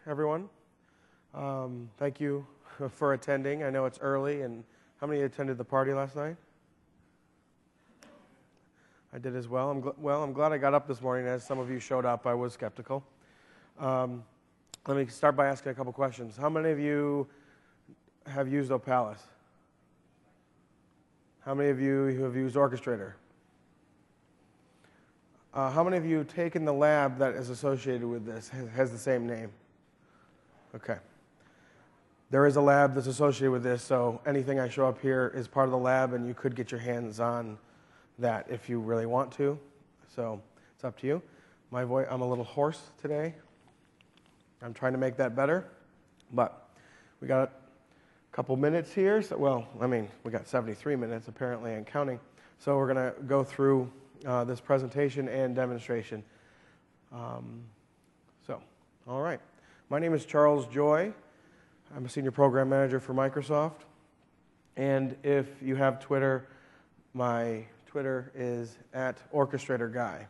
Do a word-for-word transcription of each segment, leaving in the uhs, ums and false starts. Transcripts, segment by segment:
everyone. Um, thank you for attending. I know it's early, and how many attended the party last night? I did as well. I'm gl- well, I'm glad I got up this morning. As some of you showed up, I was skeptical. Um, let me start by asking a couple questions. How many of you have used Opalis? How many of you have used Orchestrator? Uh, how many of you have taken the lab that is associated with this, has, has the same name? Okay. There is a lab that's associated with this, so anything I show up here is part of the lab, and you could get your hands on that if you really want to. So it's up to you. My voice, I'm a little hoarse today. I'm trying to make that better, but we got a couple minutes here. So, well, I mean, we got seventy-three minutes apparently and counting. So we're going to go through uh, this presentation and demonstration. Um, so, all right. My name is Charles Joy. I'm a senior program manager for Microsoft. And if you have Twitter, my Twitter is at Orchestrator Guy.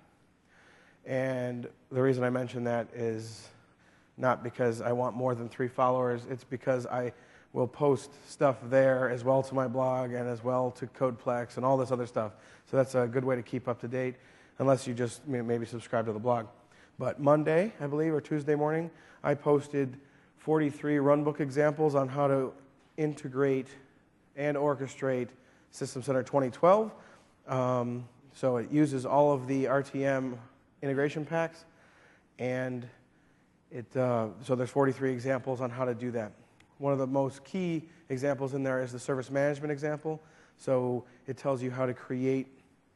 And the reason I mention that is not because I want more than three followers. It's because I will post stuff there as well to my blog and as well to Codeplex and all this other stuff. So that's a good way to keep up to date, unless you just maybe subscribe to the blog. But Monday, I believe, or Tuesday morning, I posted forty-three runbook examples on how to integrate and orchestrate System Center twenty twelve. Um, so it uses all of the R T M integration packs, and it uh, so there's forty-three examples on how to do that. One of the most key examples in there is the service management example. So it tells you how to create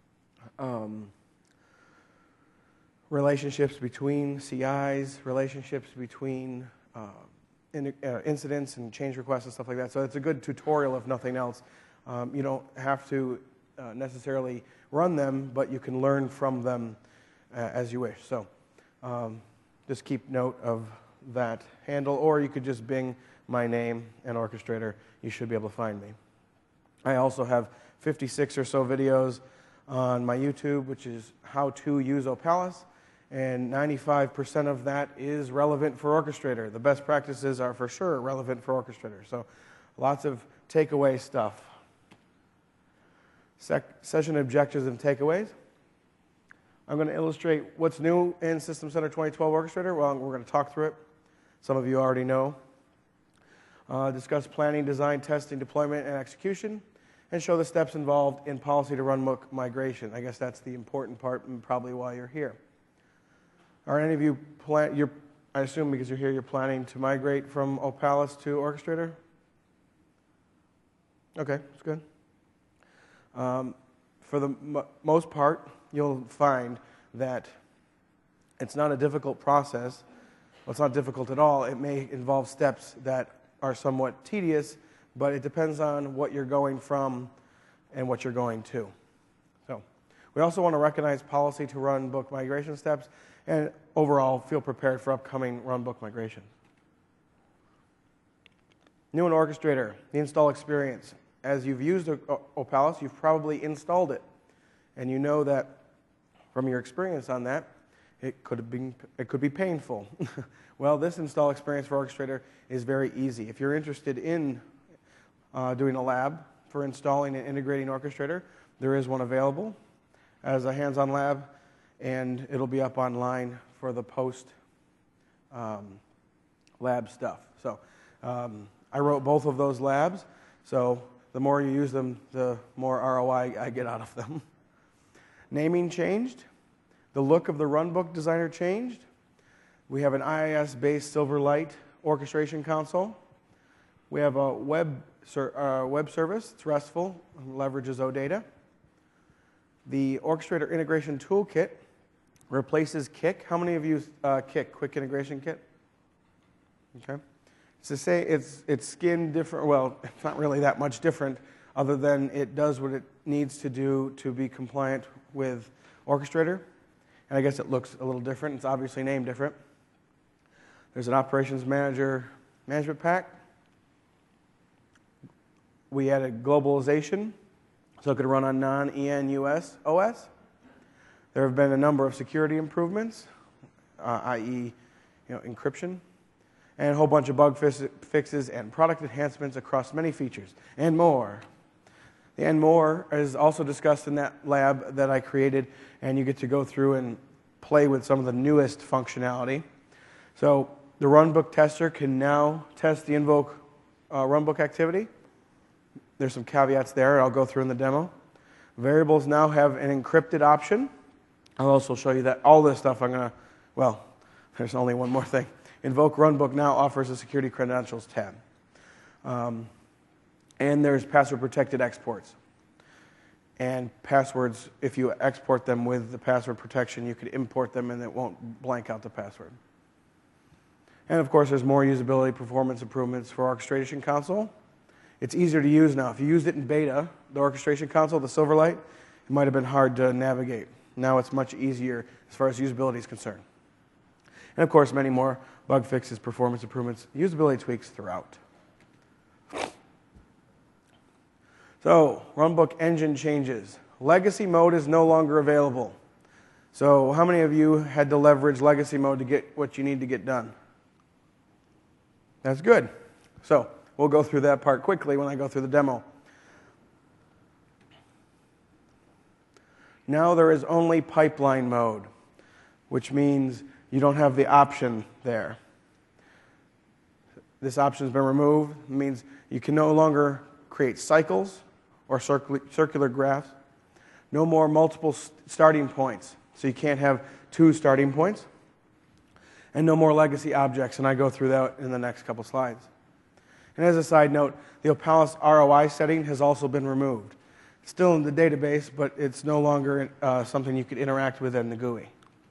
um, relationships between C Is, relationships between uh, in, uh, incidents and change requests and stuff like that. So it's a good tutorial, if nothing else. Um, you don't have to uh, necessarily run them, but you can learn from them uh, as you wish. So um, just keep note of that handle, or you could just Bing my name and Orchestrator. You should be able to find me. I also have fifty-six or so videos on my YouTube, which is how to use Opalis, and ninety-five percent of that is relevant for Orchestrator. The best practices are for sure relevant for Orchestrator. So lots of takeaway stuff. Sec session objectives and takeaways. I'm going to illustrate what's new in System Center twenty twelve Orchestrator. Well, we're going to talk through it. Some of you already know. Uh, discuss planning, design, testing, deployment, and execution, and show the steps involved in policy to runbook migration. I guess that's the important part and probably why you're here. Are any of you, plan you're, I assume because you're here, you're planning to migrate from Opalis to Orchestrator? Okay, that's good. Um, for the m most part, you'll find that it's not a difficult process. Well, it's not difficult at all. It may involve steps that are somewhat tedious, but it depends on what you're going from and what you're going to. So we also want to recognize policy to run book migration steps and overall feel prepared for upcoming run book migration. New in Orchestrator, the install experience. As you've used Opalis, you've probably installed it, and you know that from your experience on that, it could have been, it could be painful. Well, this install experience for Orchestrator is very easy. If you're interested in uh, doing a lab for installing and integrating Orchestrator, there is one available as a hands-on lab, and it'll be up online for the post um, lab stuff. So um, I wrote both of those labs, so the more you use them, the more R O I I get out of them. Naming changed. The look of the runbook designer changed. We have an I I S-based Silverlight orchestration console. We have a web, ser uh, web service. It's RESTful, leverages OData. The Orchestrator Integration Toolkit replaces Kik. How many of you use uh, Kik, Quick Integration Kit? Okay. It's to say it's, it's skin different. Well, it's not really that much different, other than it does what it needs to do to be compliant with Orchestrator. And I guess it looks a little different. It's obviously named different. There's an Operations Manager management pack. We added globalization, so it could run on non-E N U S O S. There have been a number of security improvements, uh, that is, you know, encryption. and a whole bunch of bug fixes and product enhancements across many features, and more. The and more is also discussed in that lab that I created, and you get to go through and play with some of the newest functionality. So the runbook tester can now test the invoke uh, runbook activity. There's some caveats there I'll go through in the demo. Variables now have an encrypted option. I'll also show you that all this stuff I'm going to, well, there's only one more thing. Invoke Runbook now offers a security credentials tab. Um, and there's password protected exports. And passwords, if you export them with the password protection, you could import them and it won't blank out the password. And of course, there's more usability performance improvements for Orchestration Console. It's easier to use now. If you used it in beta, the Orchestration Console, the Silverlight, it might have been hard to navigate. Now it's much easier as far as usability is concerned. And of course, many more bug fixes, performance improvements, usability tweaks throughout. So, runbook engine changes. Legacy mode is no longer available. So, how many of you had to leverage legacy mode to get what you need to get done? That's good. So, we'll go through that part quickly when I go through the demo. Now there is only pipeline mode, which means you don't have the option there. This option has been removed. It means you can no longer create cycles or circular graphs. No more multiple starting points. So you can't have two starting points. And no more legacy objects, and I go through that in the next couple slides. And as a side note, the Opalis R O I setting has also been removed. It's still in the database, but it's no longer uh, something you could interact with in the G U I.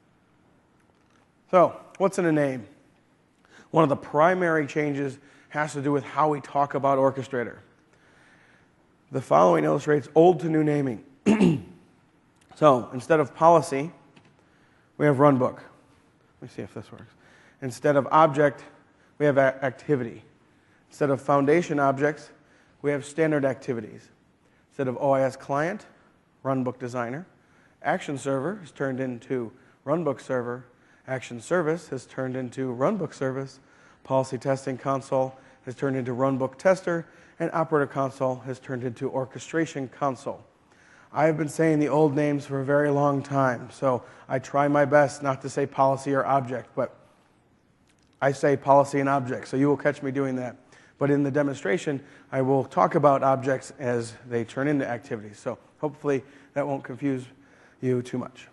So, what's in a name? One of the primary changes has to do with how we talk about Orchestrator. The following illustrates old to new naming. So, instead of policy, we have runbook. Let me see if this works. Instead of object, we have activity. Instead of foundation objects, we have standard activities. Instead of O I S client, runbook designer. Action server is turned into runbook server. Action service has turned into runbook service. Policy testing console has turned into runbook tester. And operator console has turned into orchestration console. I have been saying the old names for a very long time, so I try my best not to say policy or object, but I say policy and object, so you will catch me doing that. But in the demonstration, I will talk about objects as they turn into activities, so hopefully that won't confuse you too much.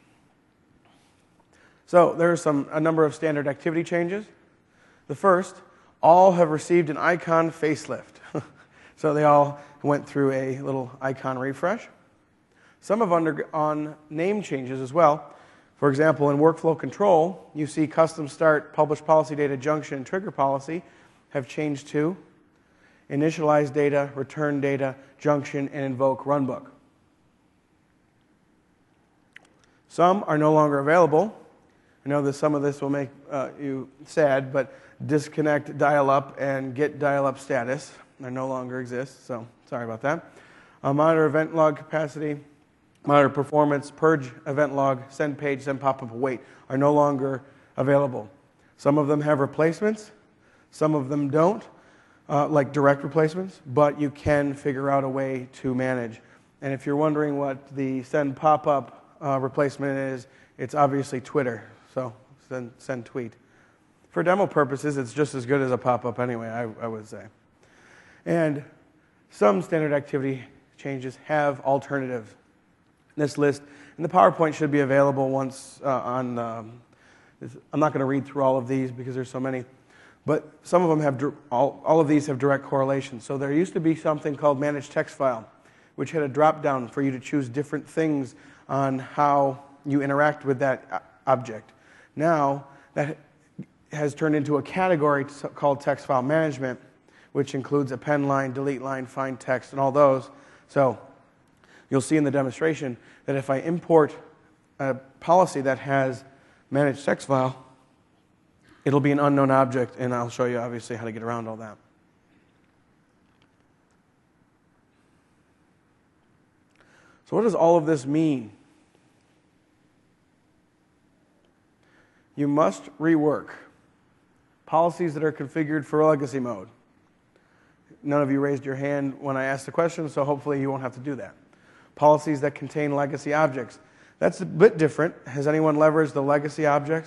So there are some, a number of standard activity changes. The first, all have received an icon facelift. So they all went through a little icon refresh. Some have undergone name changes as well. For example, in workflow control, you see custom start, publish policy data, junction, trigger policy have changed to initialize data, return data, junction, and invoke runbook. Some are no longer available. I know that some of this will make uh, you sad, but disconnect dial-up and get dial-up status they no longer exist, so sorry about that. Uh, monitor event log capacity, monitor performance, purge event log, send page, send pop-up await are no longer available. Some of them have replacements, some of them don't, uh, like direct replacements, but you can figure out a way to manage. And if you're wondering what the send pop-up uh, replacement is, it's obviously Twitter, so send, send tweet. For demo purposes, it's just as good as a pop-up anyway, I, I would say. And some standard activity changes have alternatives. This list, and the PowerPoint should be available once uh, on, um, I'm not going to read through all of these because there's so many, but some of them have, all, all of these have direct correlation. So there used to be something called Manage Text File, which had a drop-down for you to choose different things on how you interact with that object. Now, that has turned into a category called Text File Management, which includes append line, delete line, find text, and all those. So you'll see in the demonstration that if I import a policy that has managed text file, it'll be an unknown object, and I'll show you obviously how to get around all that. So what does all of this mean? You must rework Policies that are configured for legacy mode. None of you raised your hand when I asked the question, so hopefully you won't have to do that. Policies that contain legacy objects. That's a bit different. Has anyone leveraged the legacy objects?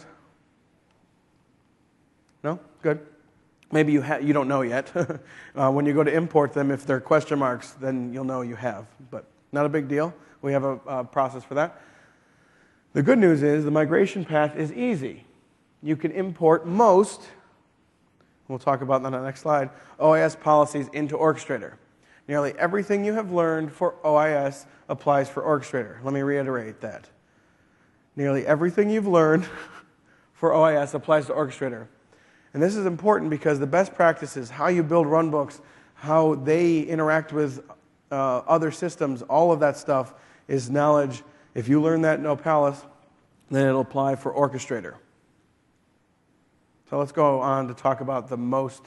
No? Good. Maybe you, ha- you don't know yet. uh, when you go to import them, if they're question marks, then you'll know you have. But not a big deal. We have a, a process for that. The good news is the migration path is easy. You can import most, we'll talk about that on the next slide, O I S policies into Orchestrator. Nearly everything you have learned for O I S applies for Orchestrator. Let me reiterate that. Nearly everything you've learned for O I S applies to Orchestrator. And this is important because the best practices, how you build runbooks, how they interact with uh, other systems, all of that stuff is knowledge. If you learn that in Opalis, then it'll apply for Orchestrator. So let's go on to talk about the most.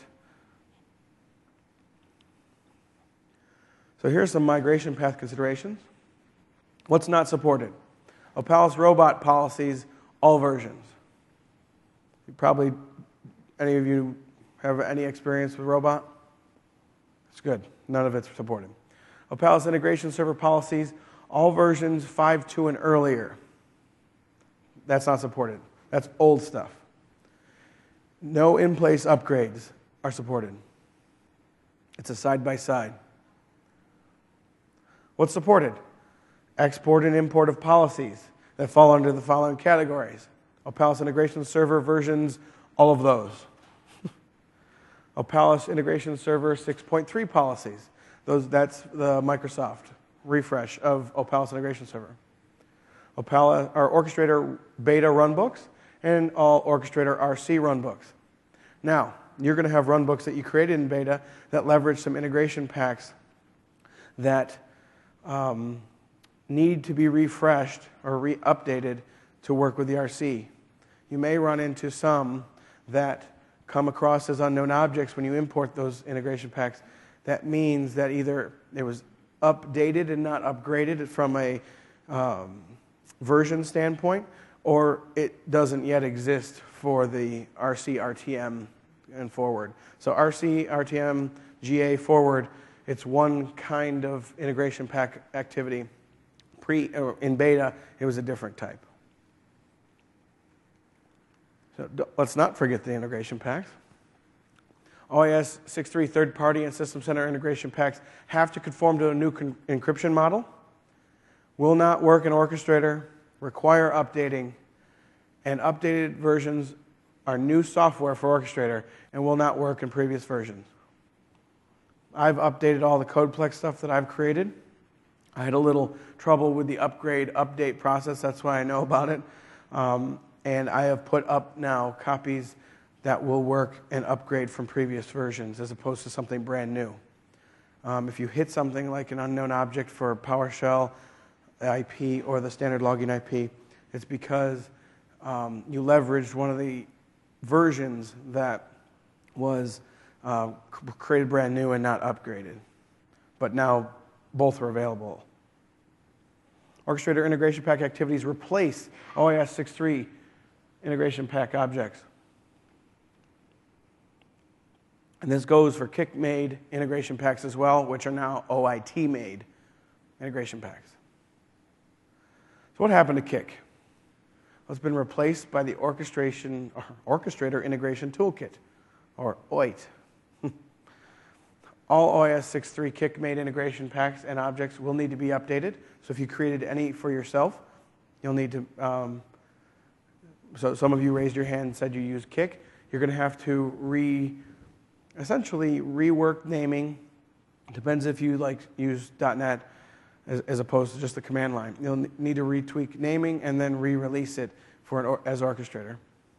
So here's some migration path considerations. What's not supported? Opalis robot policies, all versions. You probably, any of you have any experience with robot? It's good. None of it's supported. Opalis integration server policies, all versions five point two and earlier. That's not supported. That's old stuff. No in-place upgrades are supported. It's a side-by-side. What's supported? Export and import of policies that fall under the following categories. Opalis Integration Server versions, all of those. Opalis Integration Server six point three policies. Those, that's the Microsoft refresh of Opalis Integration Server. Opalis, our Orchestrator beta runbooks, and all Orchestrator R C runbooks. Now, you're going to have runbooks that you created in beta that leverage some integration packs that um, need to be refreshed or re-updated to work with the R C. You may run into some that come across as unknown objects when you import those integration packs. That means that either it was updated and not upgraded from a um, version standpoint, or it doesn't yet exist for the R C R T M and forward. So R C R T M G A forward, it's one kind of integration pack activity. Pre or in beta, it was a different type. So let's not forget the integration packs. O I S six point three third-party and System Center integration packs have to conform to a new encryption model, will not work in Orchestrator, require updating, and updated versions are new software for Orchestrator and will not work in previous versions. I've updated all the CodePlex stuff that I've created. I had a little trouble with the upgrade update process, that's why I know about it. Um, and I have put up now copies that will work and upgrade from previous versions as opposed to something brand new. Um, if you hit something like an unknown object for PowerShell I P or the standard logging I P, it's because um, you leveraged one of the versions that was uh, created brand new and not upgraded. But now both are available. Orchestrator integration pack activities replace O I S six point three integration pack objects. And this goes for Kik-made integration packs as well, which are now O I T-made integration packs. So what happened to Kik? Well, it's been replaced by the orchestration, or Orchestrator Integration Toolkit, or O I T. All O I S six point three Kik-made integration packs and objects will need to be updated. So if you created any for yourself, you'll need to, um, so some of you raised your hand and said you use Kik. You're going to have to re, essentially rework naming. Depends if you like use dot net as, as opposed to just the command line. You'll need to retweak naming and then re-release it for an or, as Orchestrator.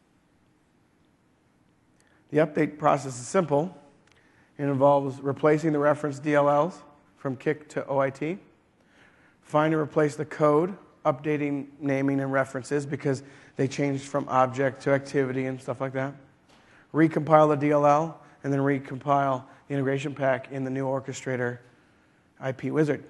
The update process is simple. It involves replacing the reference D L Ls from Kik to O I T, find and replace the code, updating naming and references because they changed from object to activity and stuff like that, recompile the D L L, and then recompile the integration pack in the new Orchestrator I P wizard.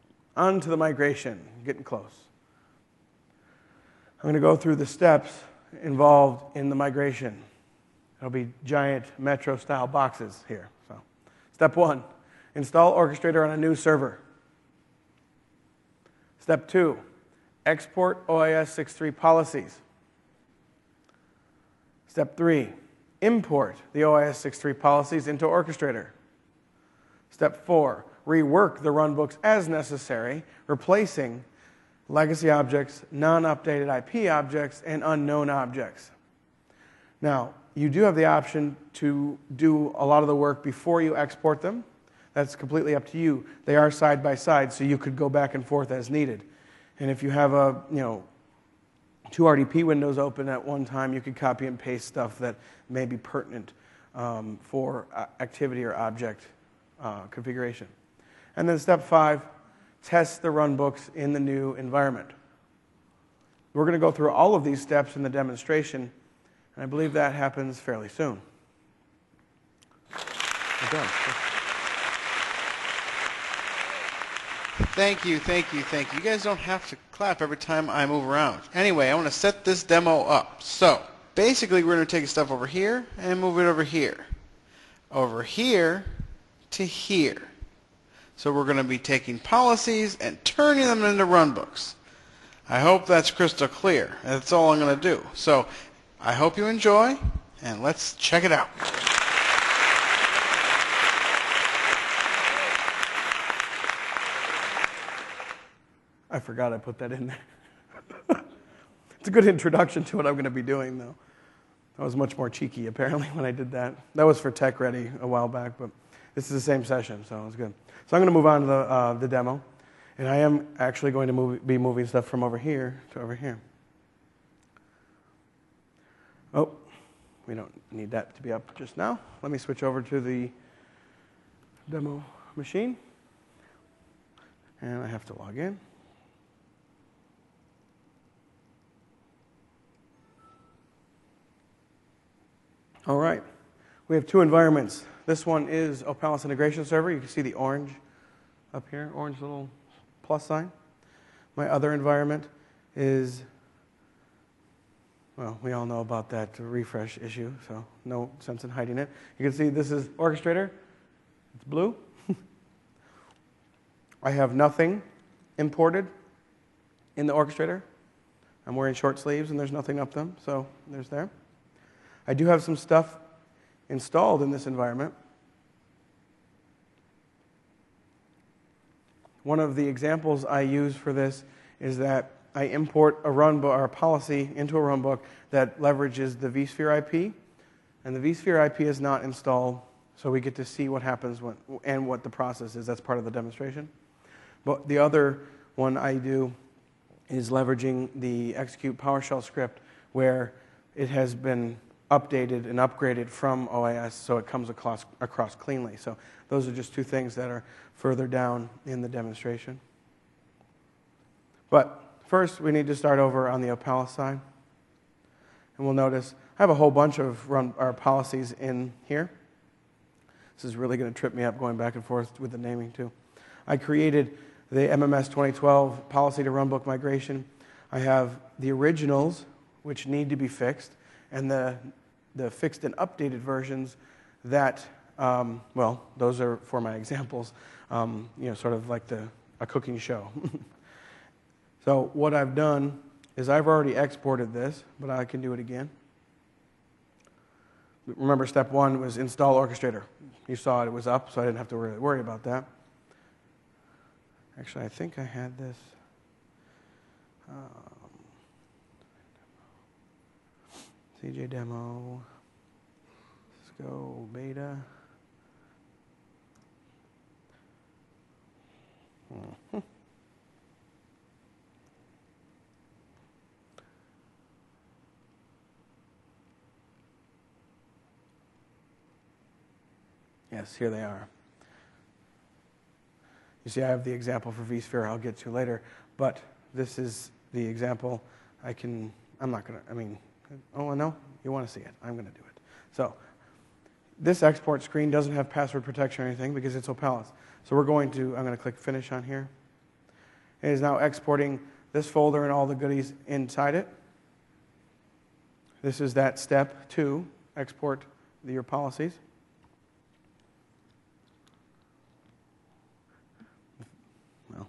On to the migration, getting close. I'm going to go through the steps involved in the migration. It'll be giant metro-style boxes here. So, step one, install Orchestrator on a new server. Step two, export O I S six point three policies. Step three, import the O I S six point three policies into Orchestrator. Step four, rework the runbooks as necessary, replacing legacy objects, non-updated I P objects, and unknown objects. Now, you do have the option to do a lot of the work before you export them. That's completely up to you. They are side by side, so you could go back and forth as needed. And if you have a, you know, two R D P windows open at one time, you could copy and paste stuff that may be pertinent um, for activity or object uh, configuration. And then step five, test the runbooks in the new environment. We're going to go through all of these steps in the demonstration, and I believe that happens fairly soon. We're done. Thank you, thank you, thank you. You guys don't have to clap every time I move around. Anyway, I want to set this demo up. So, basically we're going to take stuff over here and move it over here. Over here to here. So we're going to be taking policies and turning them into runbooks. I hope that's crystal clear. That's all I'm going to do. So I hope you enjoy, and let's check it out. I forgot I put that in there. It's a good introduction to what I'm going to be doing, though. I was much more cheeky, apparently, when I did that. That was for Tech Ready a while back, but this is the same session, so it's good. So I'm going to move on to the, uh, the demo, and I am actually going to move, be moving stuff from over here to over here. Oh, we don't need that to be up just now. Let me switch over to the demo machine, and I have to log in. All right, we have two environments. This one is Opalis Integration Server. You can see the orange up here, orange little plus sign. My other environment is, well, we all know about that refresh issue, so no sense in hiding it. You can see this is Orchestrator. It's blue. I have nothing imported in the Orchestrator. I'm wearing short sleeves, and there's nothing up them, so there's there. I do have some stuff installed in this environment. One of the examples I use for this is that I import a runbook or a policy into a runbook that leverages the vSphere I P, and the vSphere I P is not installed, so we get to see what happens when, and what the process is. That's part of the demonstration. But the other one I do is leveraging the execute PowerShell script, where it has been updated and upgraded from O I S so it comes across, across cleanly. So those are just two things that are further down in the demonstration. But first, we need to start over on the Opalis side. And we'll notice I have a whole bunch of run, our policies in here. This is really going to trip me up going back and forth with the naming too. I created the M M S twenty twelve policy to runbook migration. I have the originals, which need to be fixed, and the the fixed and updated versions that, um, well, those are for my examples, um, you know, sort of like the, a cooking show. So what I've done is I've already exported this, but I can do it again. Remember, step one was install Orchestrator. You saw it, it was up, so I didn't have to really worry about that. Actually, I think I had this. Um, C J demo, let's go beta. Mm-hmm. Yes, here they are. You see, I have the example for vSphere I'll get to later, but this is the example. I can, I'm not going to, I mean, oh, no? You want to see it. I'm going to do it. So this export screen doesn't have password protection or anything because it's Opalis. So we're going to, I'm going to click Finish on here. It is now exporting this folder and all the goodies inside it. This is that step two, export your policies. Well,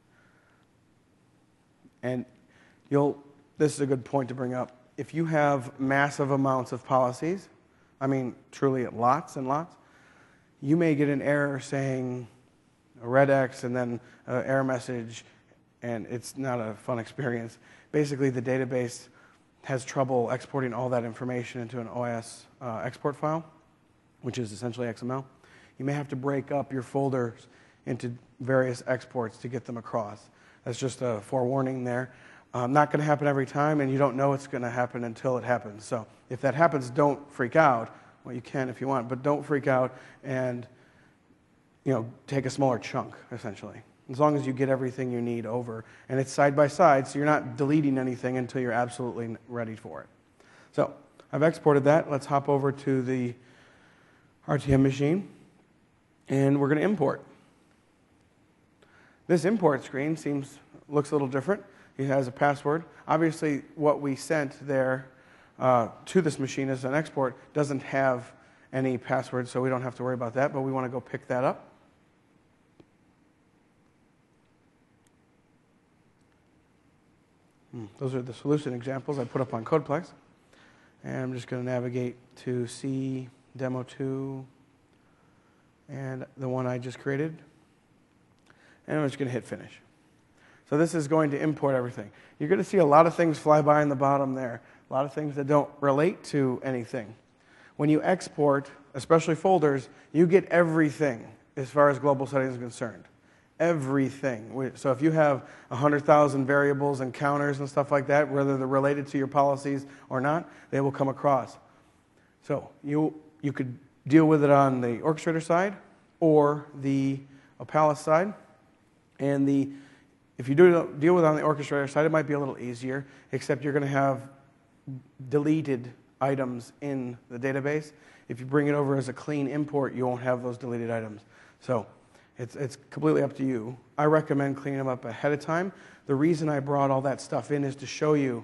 and you'll, this is a good point to bring up. If you have massive amounts of policies, I mean truly lots and lots, you may get an error saying a red X and then an error message, and it's not a fun experience. Basically, the database has trouble exporting all that information into an O S uh, export file, which is essentially X M L. You may have to break up your folders into various exports to get them across. That's just a forewarning there. Um, not going to happen every time, and you don't know it's going to happen until it happens. So if that happens, don't freak out. Well, you can if you want, but don't freak out and, you know, take a smaller chunk, essentially, as long as you get everything you need over. And it's side by side, so you're not deleting anything until you're absolutely ready for it. So I've exported that. Let's hop over to the R T M machine, and we're going to import. This import screen seems looks a little different. It has a password. Obviously, what we sent there uh, to this machine as an export doesn't have any password, so we don't have to worry about that, but we want to go pick that up. Hmm. Those are the solution examples I put up on CodePlex. And I'm just going to navigate to C demo two and the one I just created. And I'm just going to hit finish. So this is going to import everything. You're going to see a lot of things fly by in the bottom there, a lot of things that don't relate to anything. When you export, especially folders, you get everything as far as global settings is concerned. Everything. So if you have one hundred thousand variables and counters and stuff like that, whether they're related to your policies or not, they will come across. So you, you could deal with it on the orchestrator side or the Opalis side. And the If you do deal with it on the orchestrator side, it might be a little easier, except you're going to have deleted items in the database. If you bring it over as a clean import, you won't have those deleted items. So it's, it's completely up to you. I recommend cleaning them up ahead of time. The reason I brought all that stuff in is to show you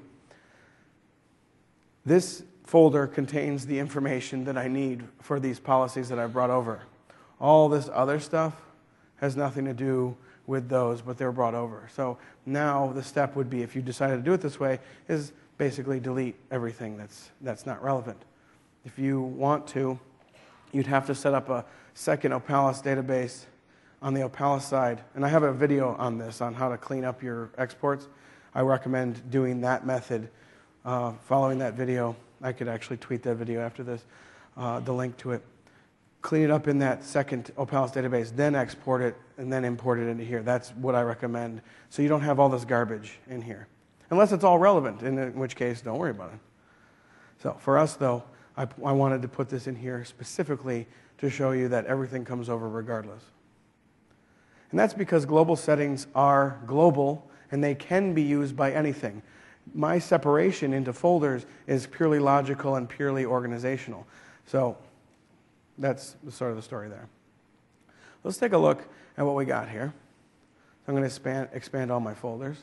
this folder contains the information that I need for these policies that I brought over. All this other stuff has nothing to do with those, but they were brought over. So now the step would be, if you decided to do it this way, is basically delete everything that's, that's not relevant. If you want to, you'd have to set up a second Opalis database on the Opalis side. And I have a video on this, on how to clean up your exports. I recommend doing that method. Uh, following that video, I could actually tweet that video after this, uh, the link to it. Clean it up in that second Opalis database, then export it, and then import it into here. That's what I recommend, so you don't have all this garbage in here. Unless it's all relevant, in which case, don't worry about it. So for us, though, I, I wanted to put this in here specifically to show you that everything comes over regardless. And that's because global settings are global, and they can be used by anything. My separation into folders is purely logical and purely organizational. So that's sort of the story there. Let's take a look at what we got here. I'm going to expand, expand all my folders.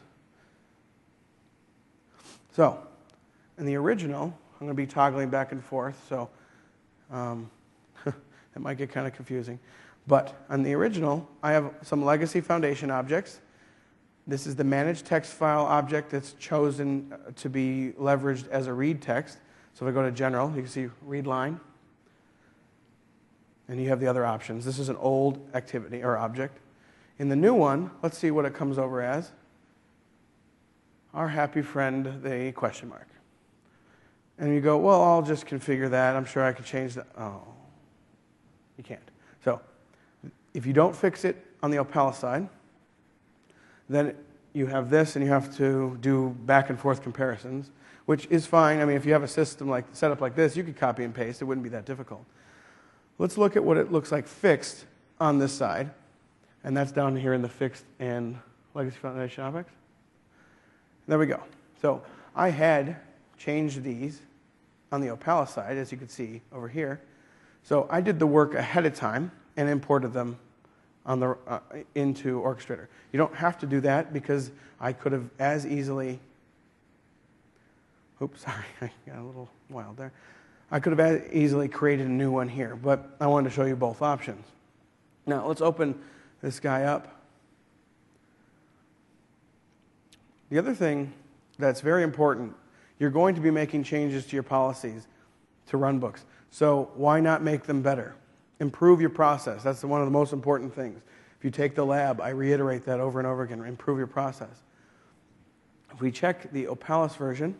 So, in the original, I'm going to be toggling back and forth, so um, it might get kind of confusing. But on the original, I have some legacy foundation objects. This is the managed text file object that's chosen to be leveraged as a read text. So if I go to general, you can see read line. And you have the other options. This is an old activity or object. In the new one, let's see what it comes over as. Our happy friend, the question mark. And you go, well, I'll just configure that. I'm sure I could change that. Oh, you can't. So if you don't fix it on the Opalis side, then you have this, and you have to do back and forth comparisons, which is fine. I mean, if you have a system like set up like this, you could copy and paste. It wouldn't be that difficult. Let's look at what it looks like fixed on this side, and that's down here in the fixed and legacy foundation objects. There we go. So I had changed these on the Opalis side, as you can see over here. So I did the work ahead of time and imported them on the, uh, into Orchestrator. You don't have to do that, because I could have as easily Oops, sorry, I got a little wild there. I could have easily created a new one here, but I wanted to show you both options. Now, let's open this guy up. The other thing that's very important, you're going to be making changes to your policies to runbooks. So why not make them better? Improve your process. That's one of the most important things. If you take the lab, I reiterate that over and over again, improve your process. If we check the Opalis version,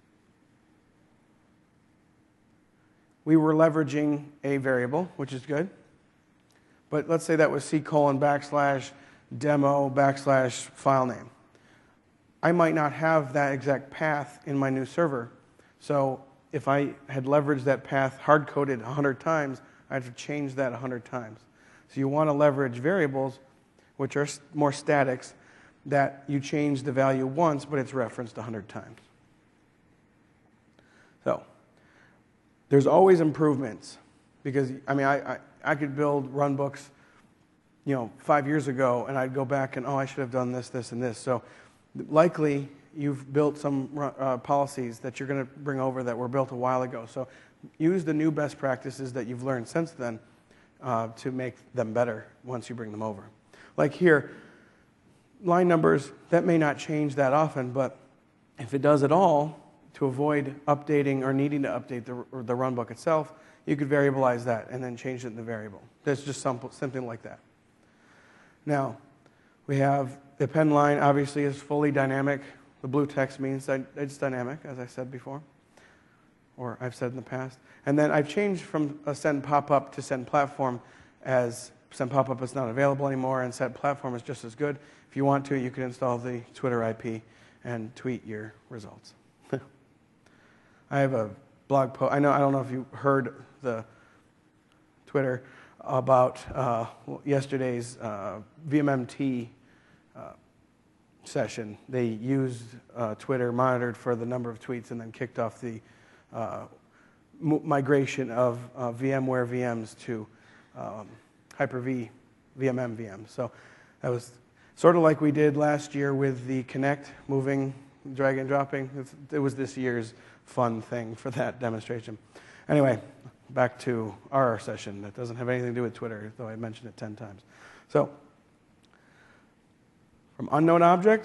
we were leveraging a variable, which is good. But let's say that was C colon backslash demo backslash file name. I might not have that exact path in my new server. So if I had leveraged that path hard-coded one hundred times, I'd have to change that one hundred times. So you want to leverage variables, which are more statics, that you change the value once, but it's referenced one hundred times. So there's always improvements. Because, I mean, I, I, I could build runbooks, you know, five years ago, and I'd go back and, oh, I should have done this, this, and this. So likely, you've built some uh, policies that you're going to bring over that were built a while ago. So use the new best practices that you've learned since then uh, to make them better once you bring them over. Like here, line numbers, that may not change that often, but if it does at all, to avoid updating or needing to update the, the runbook itself, you could variabilize that and then change it in the variable. That's just some, something like that. Now, we have the append line obviously is fully dynamic. The blue text means that it's dynamic, as I said before, or I've said in the past. And then I've changed from a send pop-up to send platform, as send pop-up is not available anymore and send platform is just as good. If you want to, you can install the Twitter I P and tweet your results. I have a blog post. I know I don't know if you heard the Twitter about uh, yesterday's uh, V M M T uh, session. They used uh, Twitter, monitored for the number of tweets, and then kicked off the uh, migration of uh, VMware V Ms to um, Hyper-V V M M V Ms. So that was sort of like we did last year with the Connect, moving, drag and dropping. It was this year's fun thing for that demonstration. Anyway, back to our session that doesn't have anything to do with Twitter, though I mentioned it ten times. So, from unknown object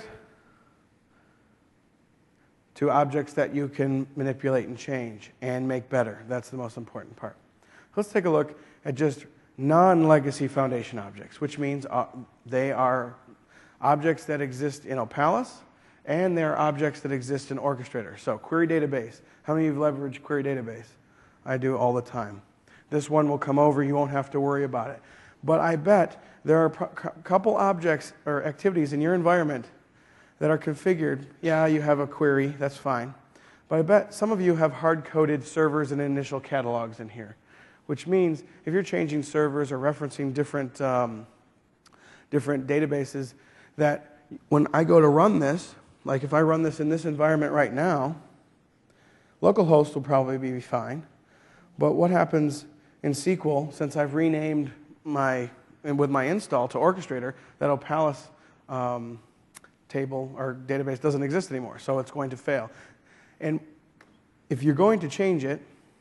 to objects that you can manipulate and change and make better. That's the most important part. Let's take a look at just non-legacy foundation objects, which means uh, they are objects that exist in Opalis, and they're objects that exist in Orchestrator. So query database. How many of you leverage query database? I do all the time. This one will come over. You won't have to worry about it. But I bet there are a couple objects or activities in your environment that are configured. Yeah, you have a query. That's fine. But I bet some of you have hard-coded servers and initial catalogs in here, which means if you're changing servers or referencing different, um, different databases, that when I go to run this, like if I run this in this environment right now, localhost will probably be fine. But what happens in S Q L, since I've renamed my, and with my install to Orchestrator, that Opalis um, table or database doesn't exist anymore, so it's going to fail. And if you're going to change it,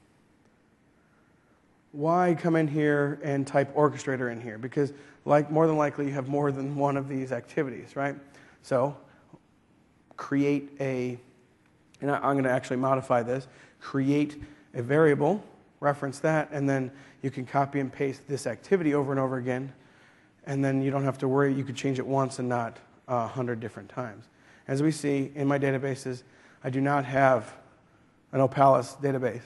why come in here and type Orchestrator in here? Because like more than likely you have more than one of these activities, right? So create a, and I'm going to actually modify this, create a variable, reference that, and then you can copy and paste this activity over and over again, and then you don't have to worry. You could change it once and not a hundred different times. As we see in my databases, I do not have an Opalis database.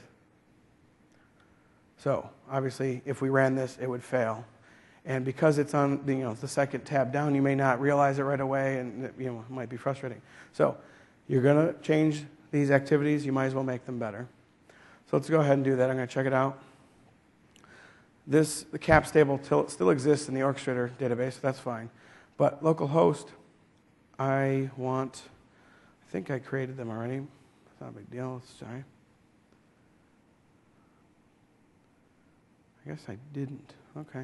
So obviously, if we ran this, it would fail. And because it's on the, you know, the second tab down, you may not realize it right away, and it, you know, it might be frustrating. So you're going to change these activities. You might as well make them better. So let's go ahead and do that. I'm going to check it out. This, the caps table still exists in the Orchestrator database, so that's fine. But localhost, I want, I think I created them already. It's not a big deal. Sorry. I guess I didn't. Okay.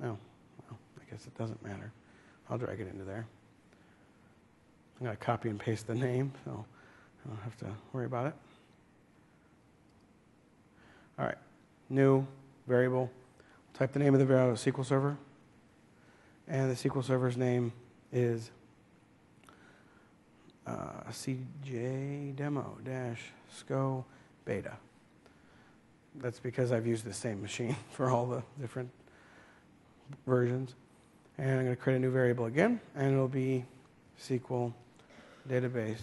well, I guess it doesn't matter. I'll drag it into there. I'm going to copy and paste the name, so I don't have to worry about it. All right, new variable. Type the name of the variable S Q L Server, and the S Q L Server's name is uh, cjdemo-sco beta. That's because I've used the same machine for all the different versions. And I'm going to create a new variable again, and it'll be S Q L database.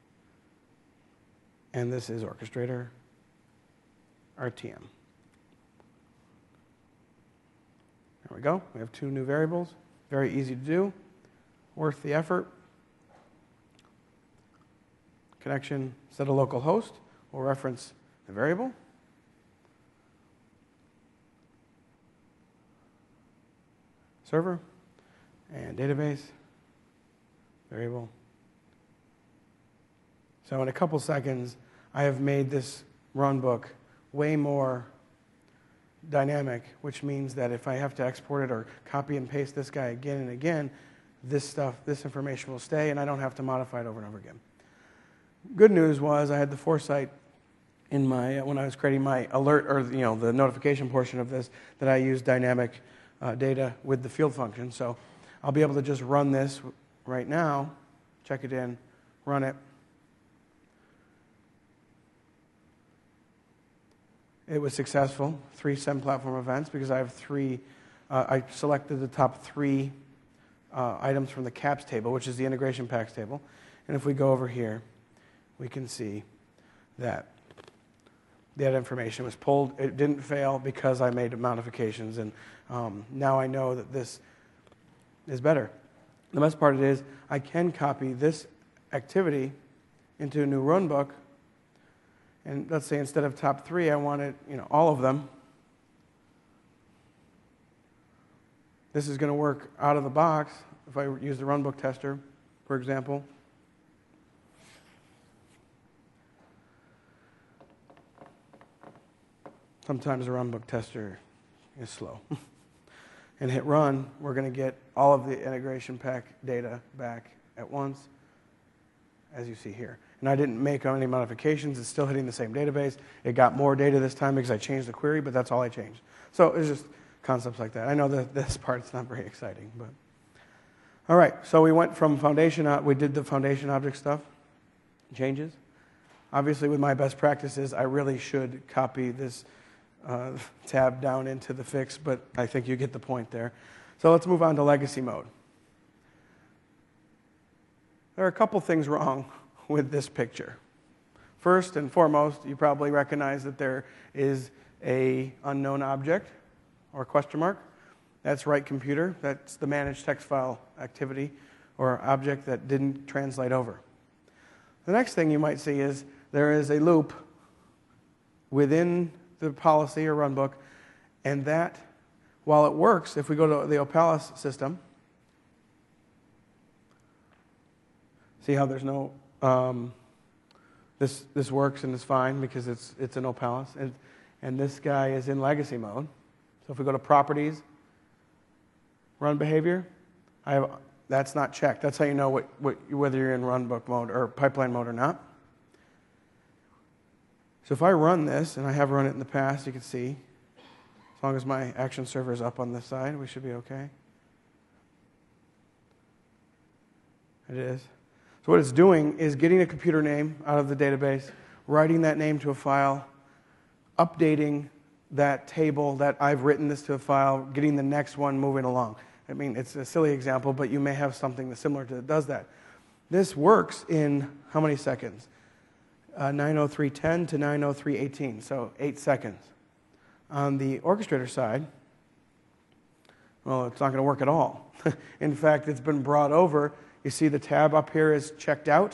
And this is orchestrator R T M. There we go. We have two new variables. Very easy to do. Worth the effort. Connection, set a local host. We'll reference the variable. Server and database variable. So in a couple seconds, I have made this runbook way more dynamic, which means that if I have to export it or copy and paste this guy again and again, this stuff, this information will stay, and I don't have to modify it over and over again. Good news was I had the foresight in my when I was creating my alert, or you know the notification portion of this, that I use dynamic uh, data with the field function. So I'll be able to just run this right now, check it in, run it. It was successful, three SEM platform events, because I have three, uh, I selected the top three uh, items from the CAPS table, which is the integration packs table. And if we go over here, we can see that that information was pulled. It didn't fail because I made modifications, and um, now I know that this is better. The best part is I can copy this activity into a new runbook. And let's say instead of top three, I wanted, you know, all of them. This is going to work out of the box if I use the runbook tester, for example. Sometimes the runbook tester is slow. And hit run, we're going to get all of the integration pack data back at once, as you see here. And I didn't make any modifications. It's still hitting the same database. It got more data this time because I changed the query, but that's all I changed. So it's just concepts like that. I know that this part's not very exciting, but all right. So we went from foundation. We did the foundation object stuff, changes. Obviously, with my best practices, I really should copy this uh, tab down into the fix, but I think you get the point there. So let's move on to legacy mode. There are a couple things wrong with this picture. First and foremost, you probably recognize that there is a unknown object or question mark. That's write computer. That's the managed text file activity or object that didn't translate over. The next thing you might see is there is a loop within the policy or runbook, and that, while it works, if we go to the Opalis system, see how there's no Um, this this works and is fine because it's it's an Opalis, and and this guy is in legacy mode. So if we go to properties, run behavior, I have that's not checked. That's how you know what, what whether you're in runbook mode or pipeline mode or not. So if I run this, and I have run it in the past, you can see, as long as my action server is up on this side, we should be okay. It is. So what it's doing is getting a computer name out of the database, writing that name to a file, updating that table that I've written this to a file, getting the next one moving along. I mean, it's a silly example, but you may have something that's similar to that does that. This works in how many seconds? Uh, nine oh three ten to nine oh three eighteen, so eight seconds. On the orchestrator side, well, it's not going to work at all. In fact, it's been brought over. You see the tab up here is checked out.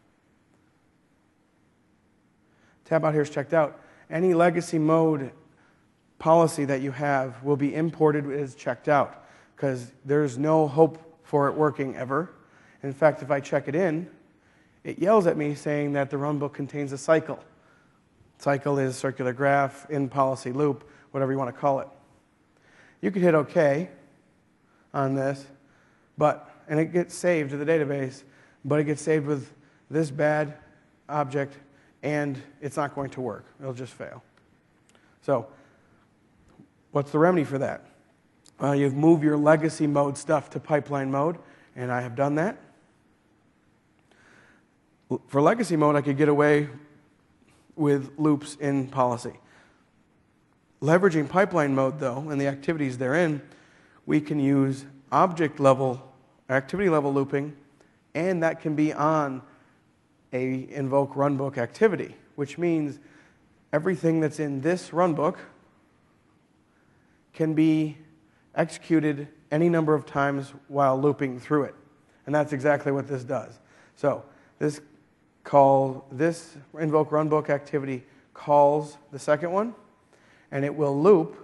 Tab out here is checked out. Any legacy mode policy that you have will be imported as checked out because there's no hope for it working ever. In fact, if I check it in, it yells at me saying that the runbook contains a cycle. Cycle is circular graph, in policy loop, whatever you want to call it. You could hit OK, on this, but, and it gets saved to the database, but it gets saved with this bad object, and it's not going to work. It'll just fail. So, what's the remedy for that? Well, you've moved your legacy mode stuff to pipeline mode, and I have done that. For legacy mode, I could get away with loops in policy. Leveraging pipeline mode, though, and the activities therein, we can use object level, activity level looping, and that can be on a invoke runbook activity, which means everything that's in this runbook can be executed any number of times while looping through it. And that's exactly what this does. So this call, this invoke runbook activity calls the second one, and it will loop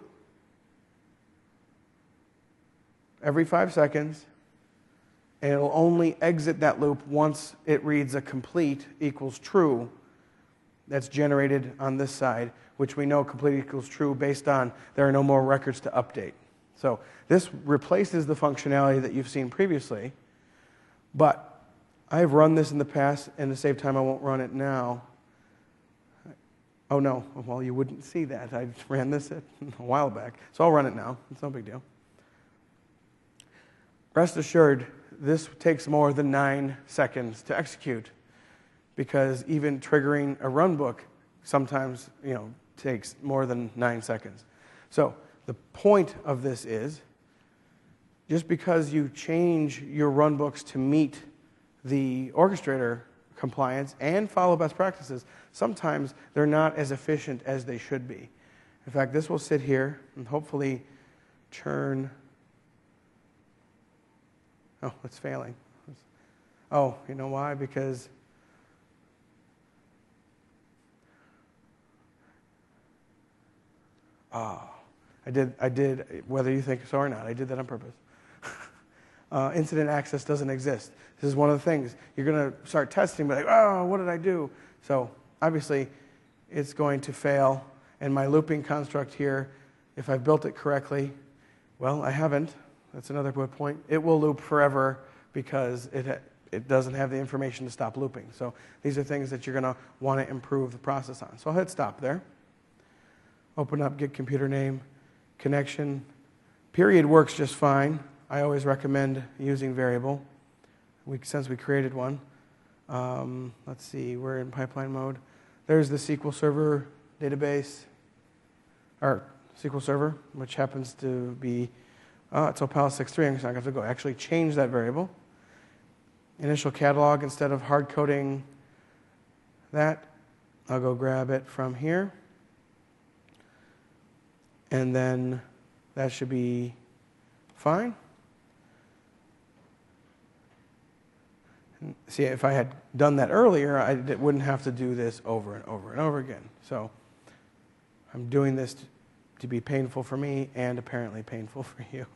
every five seconds, and it'll only exit that loop once it reads a complete equals true that's generated on this side, which we know complete equals true based on there are no more records to update. So this replaces the functionality that you've seen previously, but I've run this in the past, and to save time I won't run it now. Oh no, well you wouldn't see that. I ran this a while back, so I'll run it now. It's no big deal. Rest assured, this takes more than nine seconds to execute, because even triggering a runbook sometimes, you know, takes more than nine seconds. So the point of this is, just because you change your runbooks to meet the orchestrator compliance and follow best practices, sometimes they're not as efficient as they should be. In fact, this will sit here and hopefully churn. Oh, it's failing. Oh, you know why? Because oh, I did, I did, whether you think so or not, I did that on purpose. uh, incident access doesn't exist. This is one of the things. You're going to start testing, but like, oh, what did I do? So obviously, it's going to fail. And my looping construct here, if I've built it correctly, well, I haven't. That's another good point. It will loop forever because it, ha it doesn't have the information to stop looping. So these are things that you're going to want to improve the process on. So I'll hit stop there. Open up, get computer name, connection. Period works just fine. I always recommend using variable, we, since we created one. Um, let's see, we're in pipeline mode. There's the S Q L Server database, or S Q L Server, which happens to be, uh, it's Opal six point three. I'm going to have to go actually change that variable. Initial catalog, instead of hard coding that, I'll go grab it from here. And then that should be fine. And see, if I had done that earlier, I wouldn't have to do this over and over and over again. So I'm doing this to, to be painful for me and apparently painful for you.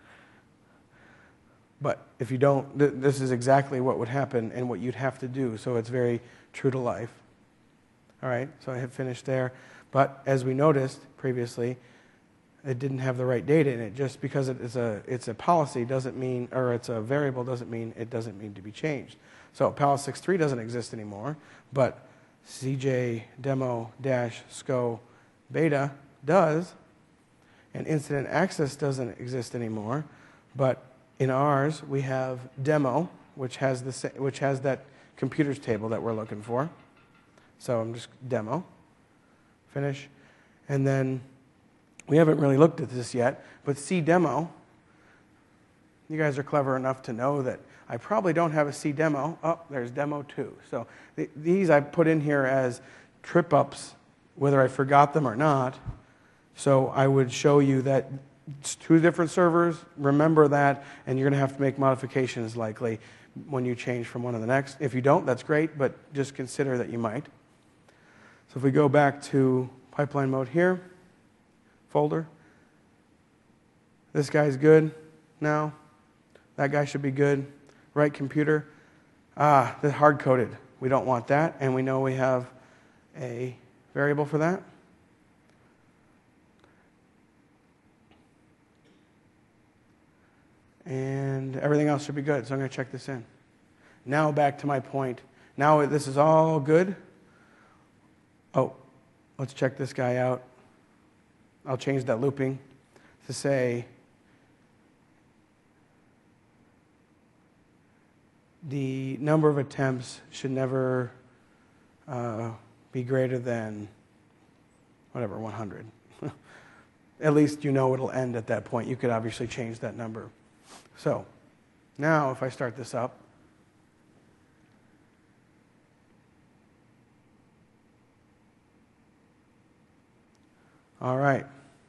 But if you don't, th this is exactly what would happen and what you'd have to do. So it's very true to life. All right, so I have finished there. But as we noticed previously, it didn't have the right data in it. Just because it is a, it's a policy doesn't mean, or it's a variable doesn't mean it doesn't mean to be changed. So P A L six point three doesn't exist anymore, but C J demo-sco beta does, and incident access doesn't exist anymore, but in ours we have demo, which has, the, which has that computers table that we're looking for. So I'm just demo, finish, and then we haven't really looked at this yet, but cdemo, you guys are clever enough to know that I probably don't have a cdemo. Oh, there's demo two. So th these I put in here as trip-ups, whether I forgot them or not. So I would show you that it's two different servers, remember that, and you're going to have to make modifications likely when you change from one to the next. If you don't, that's great, but just consider that you might. So if we go back to pipeline mode here, folder. This guy's good now. That guy should be good. Right computer. Ah, the hard-coded. We don't want that, and we know we have a variable for that. And everything else should be good. So I'm going to check this in. Now back to my point. Now this is all good. Oh, let's check this guy out. I'll change that looping to say the number of attempts should never uh, be greater than, whatever, one hundred. At least you know it'll end at that point. You could obviously change that number. So now if I start this up, all right.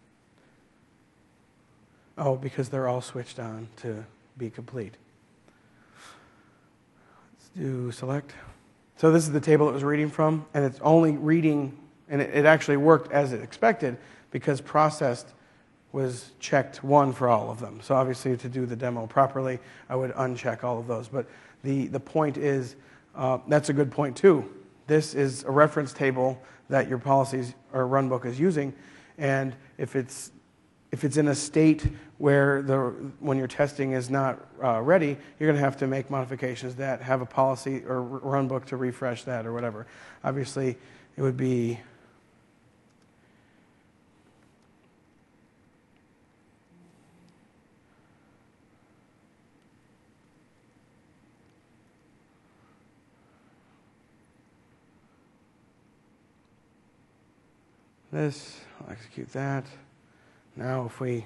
Oh, because they're all switched on to be complete. Let's do select. So this is the table it was reading from, and it's only reading, and it, it actually worked as it expected because processed was checked one for all of them. So obviously to do the demo properly, I would uncheck all of those. But the, the point is, uh, that's a good point too. This is a reference table that your policies or runbook is using, and if it's if it's in a state where the when your testing is not uh, ready, you're going to have to make modifications that have a policy or runbook to refresh that or whatever. Obviously, it would be this. I'll execute that. Now if we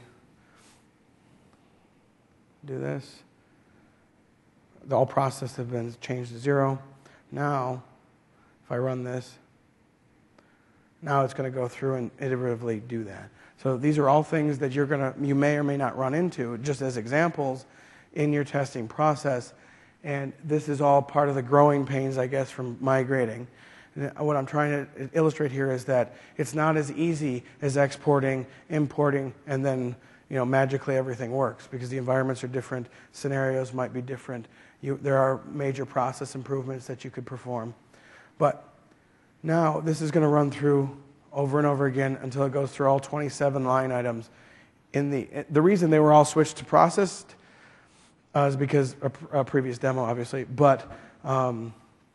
do this, the all processes have been changed to zero. Now, if I run this, now it's going to go through and iteratively do that. So these are all things that you're going to, you may or may not run into, just as examples in your testing process. And this is all part of the growing pains, I guess, from migrating. What I'm trying to illustrate here is that it's not as easy as exporting, importing, and then you know magically everything works because the environments are different, scenarios might be different. You, there are major process improvements that you could perform. But now this is going to run through over and over again until it goes through all twenty-seven line items. In the, the reason they were all switched to processed uh, is because a, a previous demo, obviously, but um,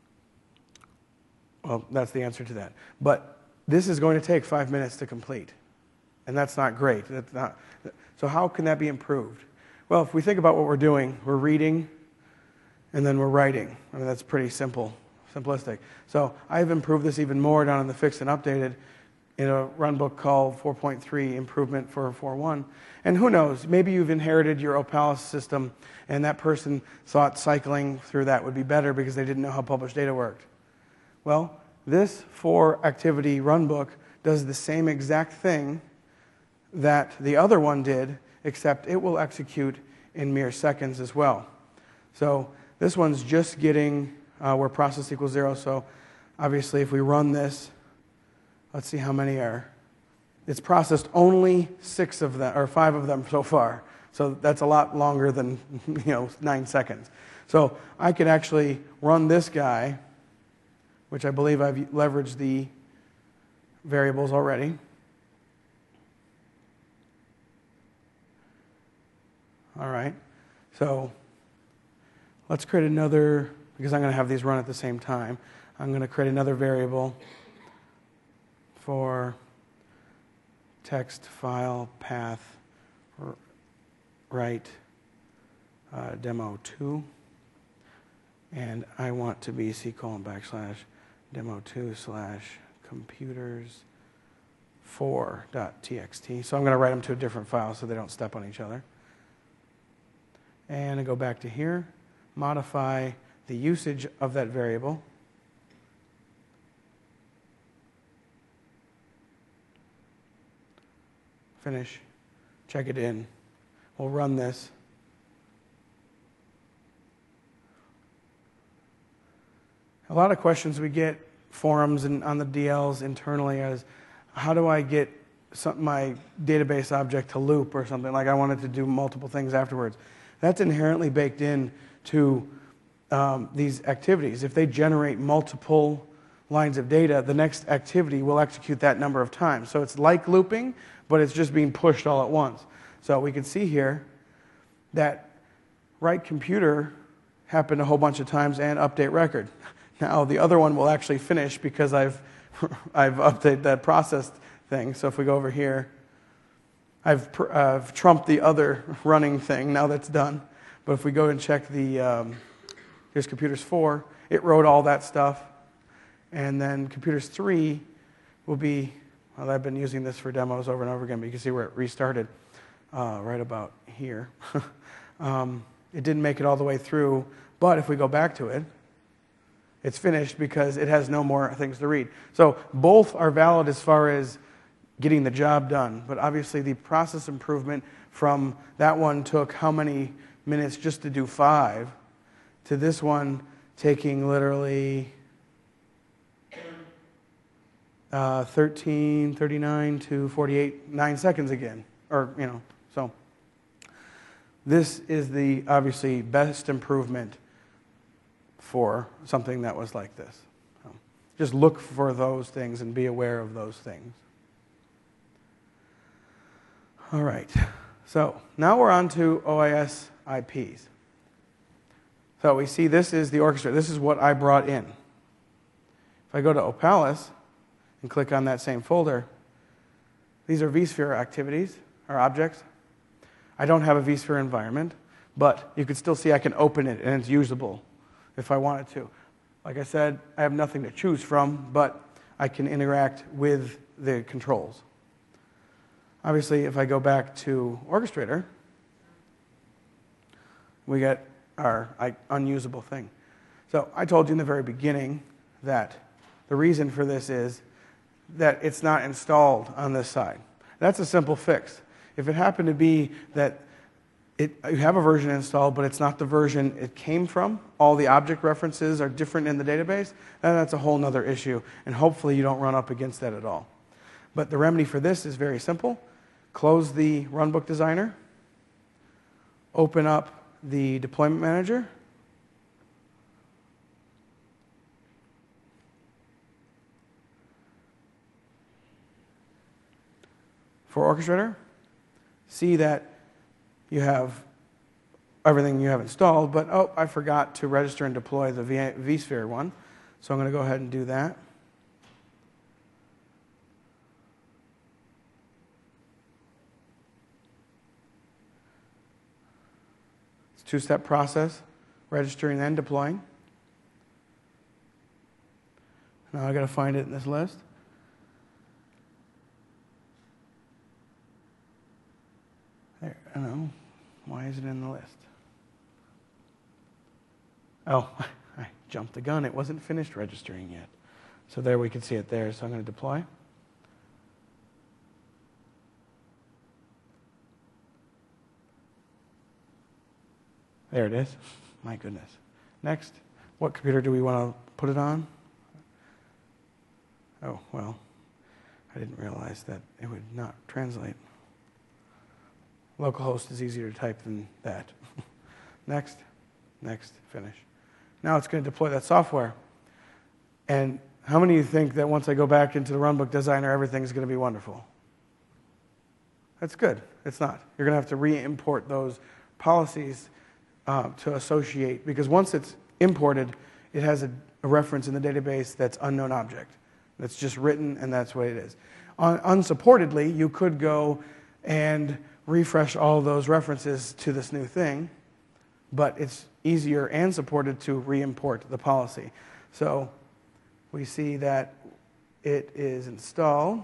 well, that's the answer to that. But this is going to take five minutes to complete. And that's not great. That's not, so how can that be improved? Well, if we think about what we're doing, we're reading and then we're writing. I mean, that's pretty simple, simplistic. So I've improved this even more down in the fixed and updated in a runbook called four point three Improvement for four point one. And who knows, maybe you've inherited your Opalis system and that person thought cycling through that would be better because they didn't know how published data worked. Well, this four-activity runbook does the same exact thing that the other one did, except it will execute in mere seconds as well. So this one's just getting uh, where process equals zero. So obviously, if we run this, let's see how many are. It's processed only six of them, or five of them so far. So that's a lot longer than you know nine seconds. So I could actually run this guy, which I believe I've leveraged the variables already. All right, so let's create another, because I'm going to have these run at the same time. I'm going to create another variable for text file path write uh, demo two. And I want to be C colon backslash demo two slash computers four dot t x t. So I'm going to write them to a different file so they don't step on each other. And I go back to here, modify the usage of that variable. Finish, check it in. We'll run this. A lot of questions we get, forums and on the D Ls internally, is how do I get some, my database object to loop or something, like I wanted to do multiple things afterwards. That's inherently baked in to um, these activities. If they generate multiple lines of data, the next activity will execute that number of times. So it's like looping, but it's just being pushed all at once. So we can see here that write computer happened a whole bunch of times and update record. Now the other one will actually finish because I've I've updated that process thing. So if we go over here, I've, uh, I've trumped the other running thing. Now that's done. But if we go and check the um, here's computers four, it wrote all that stuff, and then computers three will be. Well, I've been using this for demos over and over again, but you can see where it restarted uh, right about here. um, it didn't make it all the way through, but if we go back to it, it's finished because it has no more things to read. So both are valid as far as getting the job done, but obviously the process improvement from that one took how many minutes just to do five, to this one taking literally uh, thirteen, thirty-nine to forty-eight, nine seconds again, or, you know, so this is the obviously best improvement for something that was like this. So just look for those things and be aware of those things. All right, so now we're on to O I S I Ps. So we see this is the orchestrator. This is what I brought in. If I go to Opalis and click on that same folder, these are vSphere activities, or objects. I don't have a vSphere environment, but you can still see I can open it and it's usable if I wanted to. Like I said, I have nothing to choose from, but I can interact with the controls. Obviously, if I go back to Orchestrator, we get our unusable thing. So I told you in the very beginning that the reason for this is that it's not installed on this side. That's a simple fix. If it happened to be that it, you have a version installed, but it's not the version it came from, all the object references are different in the database, then that's a whole other issue, and hopefully you don't run up against that at all. But the remedy for this is very simple. Close the Runbook Designer, open up the Deployment Manager, for Orchestrator, see that you have everything you have installed, but oh, I forgot to register and deploy the vSphere one, so I'm going to go ahead and do that. It's a two-step process, registering and deploying. Now I've got to find it in this list. There, I don't know. Why is it in the list? Oh, I jumped the gun. It wasn't finished registering yet. So there we can see it there. So I'm going to deploy. There it is. My goodness. Next, what computer do we want to put it on? Oh, well, I didn't realize that it would not translate. Localhost is easier to type than that. Next, next, finish. Now it's going to deploy that software. And how many of you think that once I go back into the Runbook Designer, everything's going to be wonderful? That's good. It's not. You're going to have to re-import those policies uh, to associate, because once it's imported, it has a, a reference in the database that's unknown object. That's just written, and that's what it is. Un unsupportedly, you could go and refresh all those references to this new thing, but it's easier and supported to re-import the policy. So we see that it is installed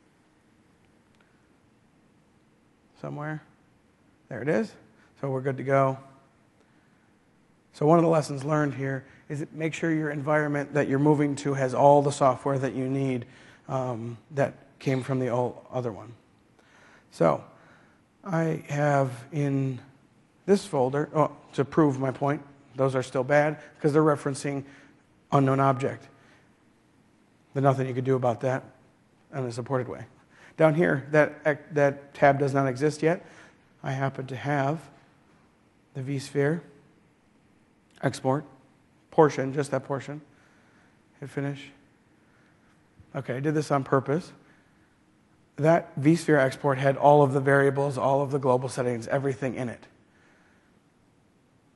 somewhere. There it is. So we're good to go. So one of the lessons learned here is that make sure your environment that you're moving to has all the software that you need um, that came from the old, other one. So I have in this folder, oh, to prove my point, those are still bad because they're referencing unknown object. There's nothing you could do about that in a supported way. Down here, that, that tab does not exist yet. I happen to have the vSphere export portion, just that portion. Hit finish. Okay, I did this on purpose. That vSphere export had all of the variables, all of the global settings, everything in it.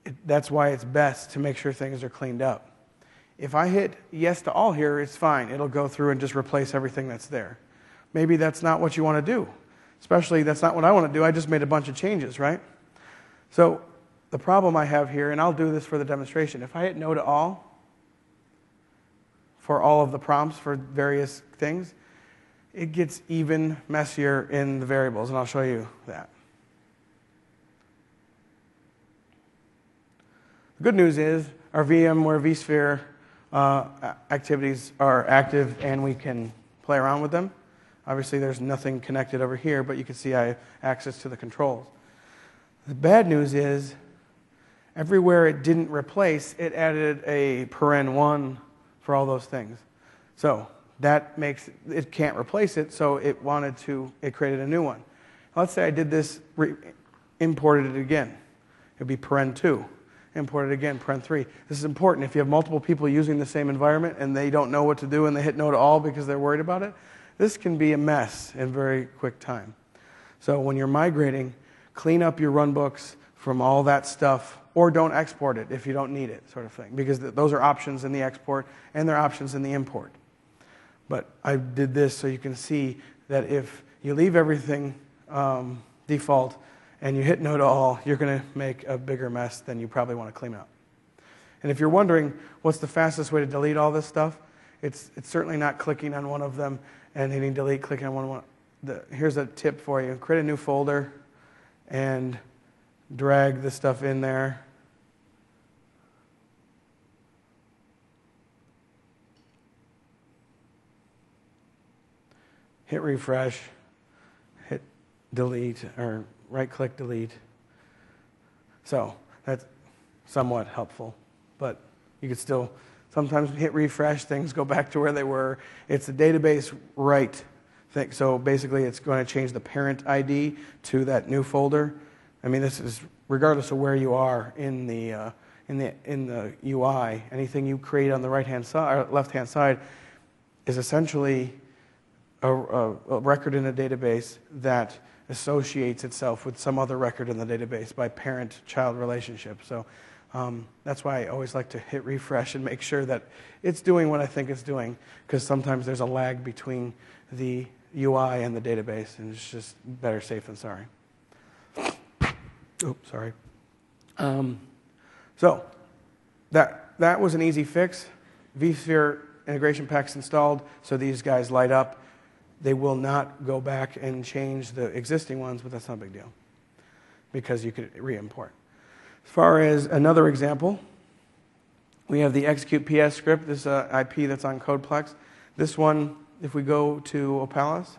it, that's why it's best to make sure things are cleaned up. If I hit yes to all here, it's fine. It'll go through and just replace everything that's there. Maybe that's not what you want to do. Especially, that's not what I want to do. I just made a bunch of changes, right? So the problem I have here, and I'll do this for the demonstration, if I hit no to all for all of the prompts for various things, it gets even messier in the variables, and I'll show you that. The good news is our VMware vSphere uh, activities are active, and we can play around with them. Obviously, there's nothing connected over here, but you can see I have access to the controls. The bad news is, everywhere it didn't replace, it added a paren one for all those things. So that makes, it can't replace it, so it wanted to, it created a new one. Let's say I did this, re, imported it again. It would be paren two. Import it again, paren three. This is important. If you have multiple people using the same environment and they don't know what to do and they hit no to all because they're worried about it, this can be a mess in very quick time. So when you're migrating, clean up your runbooks from all that stuff, or don't export it if you don't need it, sort of thing, because th those are options in the export and they're options in the import. But I did this so you can see that if you leave everything um, default and you hit no to all, you're going to make a bigger mess than you probably want to clean up. And if you're wondering what's the fastest way to delete all this stuff, it's, it's certainly not clicking on one of them and hitting delete, clicking on one. one. The, here's a tip for you. Create a new folder and drag the stuff in there. Hit refresh, hit delete, or right-click delete. So that's somewhat helpful, but you could still sometimes hit refresh, things go back to where they were. It's a database write thing. So basically it's going to change the parent I D to that new folder. I mean, this is regardless of where you are in the uh, in the in the U I. Anything you create on the right-hand side or left-hand side is essentially a, a, a record in a database that associates itself with some other record in the database by parent-child relationship. So um, that's why I always like to hit refresh and make sure that it's doing what I think it's doing, because sometimes there's a lag between the U I and the database, and it's just better safe than sorry. Oops, sorry. Um, so that, that was an easy fix. vSphere integration pack's installed, so these guys light up. They will not go back and change the existing ones, but that's not a big deal because you could re-import. As far as another example, we have the execute P S script. This is an I P that's on CodePlex. This one, if we go to Opalis,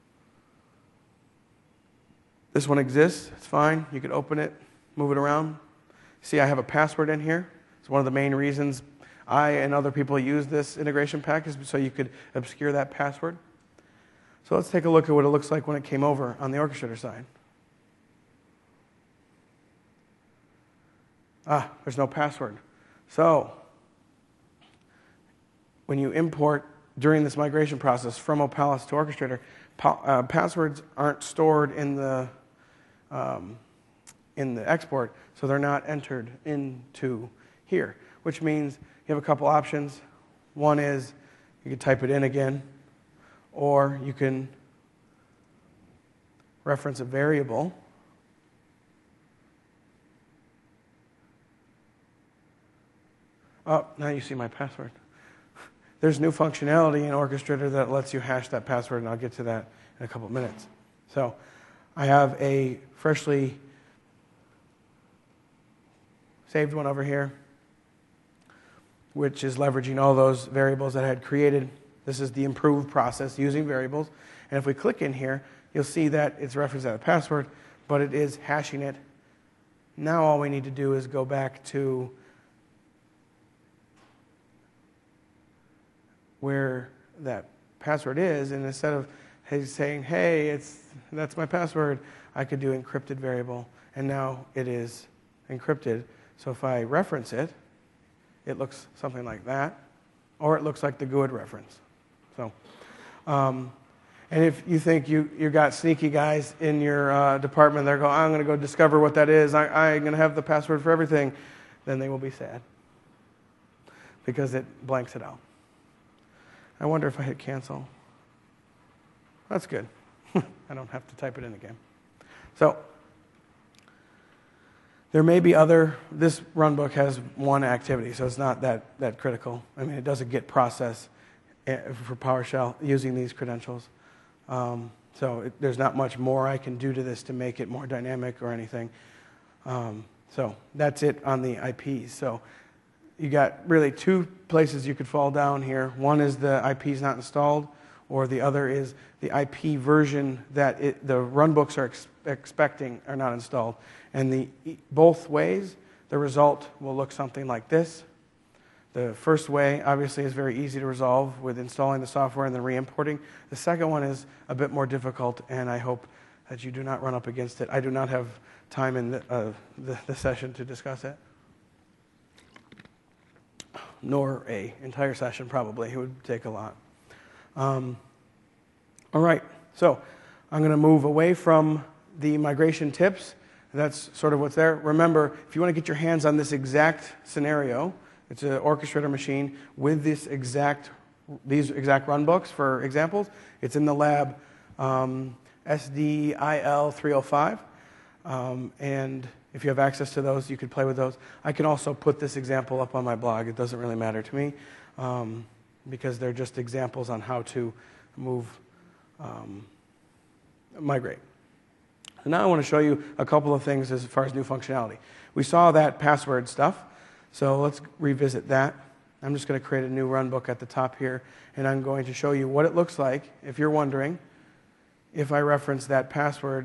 this one exists. It's fine. You can open it, move it around. See, I have a password in here. It's one of the main reasons I and other people use this integration pack is so you could obscure that password. So let's take a look at what it looks like when it came over on the orchestrator side. Ah, there's no password. So when you import during this migration process from Opalis to orchestrator, uh, passwords aren't stored in the um, in the export, so they're not entered into here, which means you have a couple options. One is you can type it in again, or you can reference a variable. Oh, now you see my password. There's new functionality in Orchestrator that lets you hash that password, and I'll get to that in a couple of minutes. So I have a freshly saved one over here, which is leveraging all those variables that I had created. This is the improved process using variables. And if we click in here, you'll see that it's referenced as a password, but it is hashing it. Now all we need to do is go back to where that password is, and instead of saying, hey, it's, that's my password, I could do encrypted variable, and now it is encrypted. So if I reference it, it looks something like that, or it looks like the G U I D reference. So, um, and if you think you, you got sneaky guys in your uh, department, they're going, I'm going to go discover what that is, I, I'm going to have the password for everything, then they will be sad because it blanks it out. I wonder if I hit cancel. That's good. I don't have to type it in again. So there may be other, this runbook has one activity, so it's not that, that critical. I mean, it does a git process for PowerShell using these credentials. Um, so it, there's not much more I can do to this to make it more dynamic or anything. Um, so that's it on the I Ps. So you got really two places you could fall down here. One is the I P is not installed, or the other is the I P version that it, the runbooks are ex expecting are not installed. And the, both ways, the result will look something like this. The first way, obviously, is very easy to resolve with installing the software and then re-importing. The second one is a bit more difficult, and I hope that you do not run up against it. I do not have time in the, uh, the, the session to discuss it, nor a entire session, probably. It would take a lot. Um, all right, so I'm going to move away from the migration tips. That's sort of what's there. Remember, if you want to get your hands on this exact scenario, it's an orchestrator machine with this exact, these exact runbooks for examples. It's in the lab um, S D I L three oh five. Um, and if you have access to those, you could play with those. I can also put this example up on my blog. It doesn't really matter to me um, because they're just examples on how to move, um, migrate. And now I want to show you a couple of things as far as new functionality. We saw that password stuff, so let's revisit that. I'm just going to create a new runbook at the top here, and I'm going to show you what it looks like, if you're wondering, if I reference that password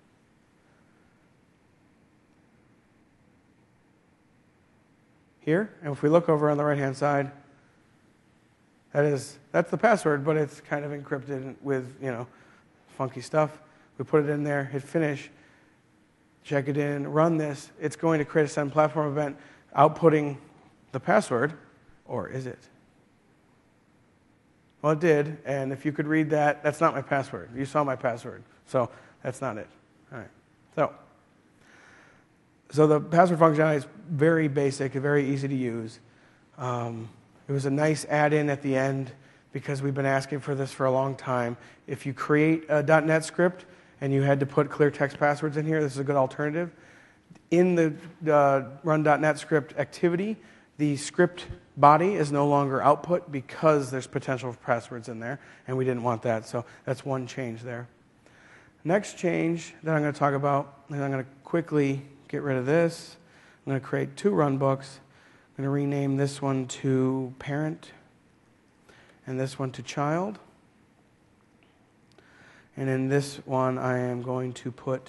here. And if we look over on the right-hand side, that is, that's the password, but it's kind of encrypted with, you know, funky stuff. We put it in there, hit finish, check it in, run this. It's going to create a send platform event outputting the password, or is it? Well, it did, and if you could read that, that's not my password. You saw my password, so that's not it. All right, so, so the password functionality is very basic, very easy to use. Um, it was a nice add-in at the end because we've been asking for this for a long time. If you create a .NET script and you had to put clear text passwords in here, this is a good alternative. In the uh, run.NET script activity, the script body is no longer output because there's potential for passwords in there, and we didn't want that, so that's one change there. Next change that I'm going to talk about, and I'm going to quickly get rid of this. I'm going to create two runbooks. I'm going to rename this one to parent and this one to child. And in this one, I am going to put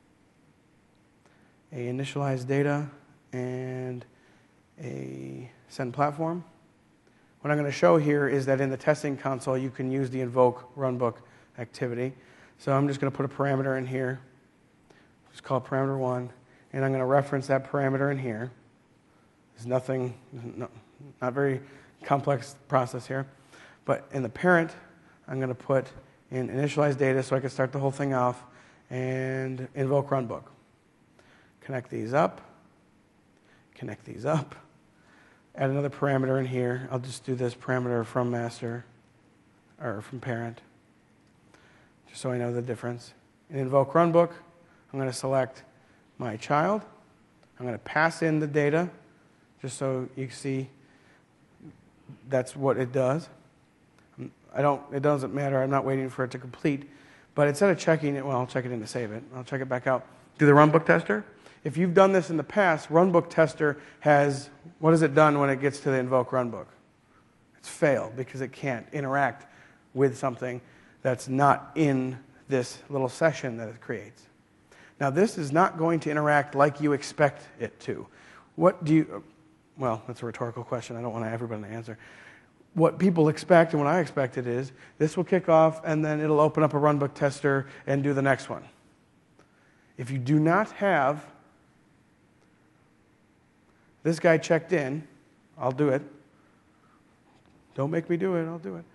a initialize data and a send platform. What I'm going to show here is that in the testing console, you can use the invoke runbook activity. So I'm just going to put a parameter in here. Just call it parameter one. And I'm going to reference that parameter in here. There's nothing, no, not very complex process here. But in the parent, I'm going to put in initialize data so I can start the whole thing off and invoke runbook. Connect these up. Connect these up. Add another parameter in here. I'll just do this parameter from master or from parent just so I know the difference. In invoke runbook, I'm going to select my child. I'm going to pass in the data just so you can see that's what it does. I don't, it doesn't matter. I'm not waiting for it to complete. But instead of checking it, well, I'll check it in to save it. I'll check it back out. Do the runbook tester. If you've done this in the past, runbook tester has, what has it done when it gets to the invoke runbook? It's failed because it can't interact with something that's not in this little session that it creates. Now, this is not going to interact like you expect it to. What do you, well, that's a rhetorical question. I don't want everybody to answer. What people expect and what I expected is this will kick off and then it'll open up a runbook tester and do the next one. If you do not have this guy checked in, I'll do it. Don't make me do it, I'll do it.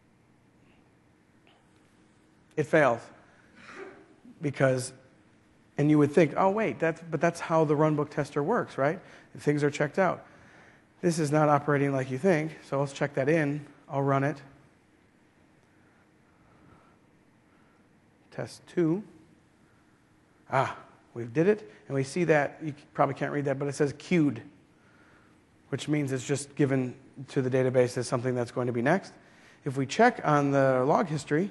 It fails because And you would think, oh, wait, that's, but that's how the runbook tester works, right? Things are checked out. This is not operating like you think, so let's check that in. I'll run it. Test two. Ah, we did it, and we see that, you probably can't read that, but it says queued, which means it's just given to the database as something that's going to be next. If we check on the log history,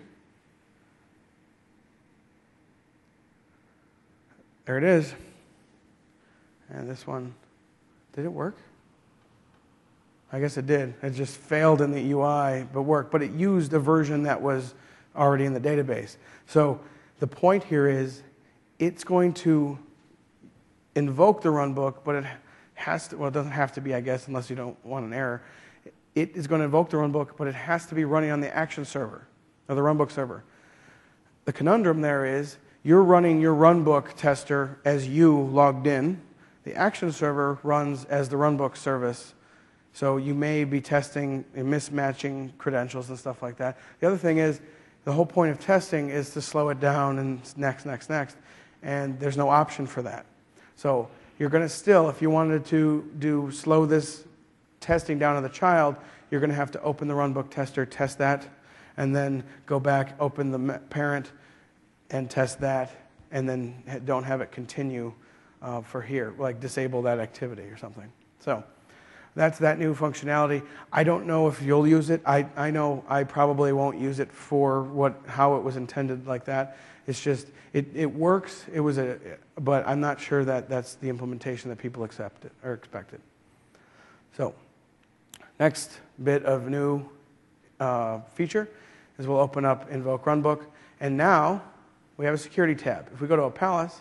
there it is. And this one, did it work? I guess it did. It just failed in the U I, but worked. But it used a version that was already in the database. So the point here is it's going to invoke the runbook, but it has to, well, it doesn't have to be, I guess, unless you don't want an error. It is going to invoke the runbook, but it has to be running on the action server, or the runbook server. The conundrum there is, you're running your runbook tester as you logged in. The action server runs as the runbook service. So you may be testing and mismatching credentials and stuff like that. The other thing is, the whole point of testing is to slow it down and next, next, next. And there's no option for that. So you're going to still, if you wanted to do slow this testing down of the child, you're going to have to open the runbook tester, test that, and then go back, open the parent, and test that, and then don't have it continue uh, for here, like disable that activity or something. So that's that new functionality. I don't know if you'll use it. I, I know I probably won't use it for what how it was intended like that. It's just, it, it works, it was a, but I'm not sure that that's the implementation that people accepted or expected. So next bit of new uh, feature is we'll open up Invoke Runbook, and now we have a security tab. If we go to Opalis,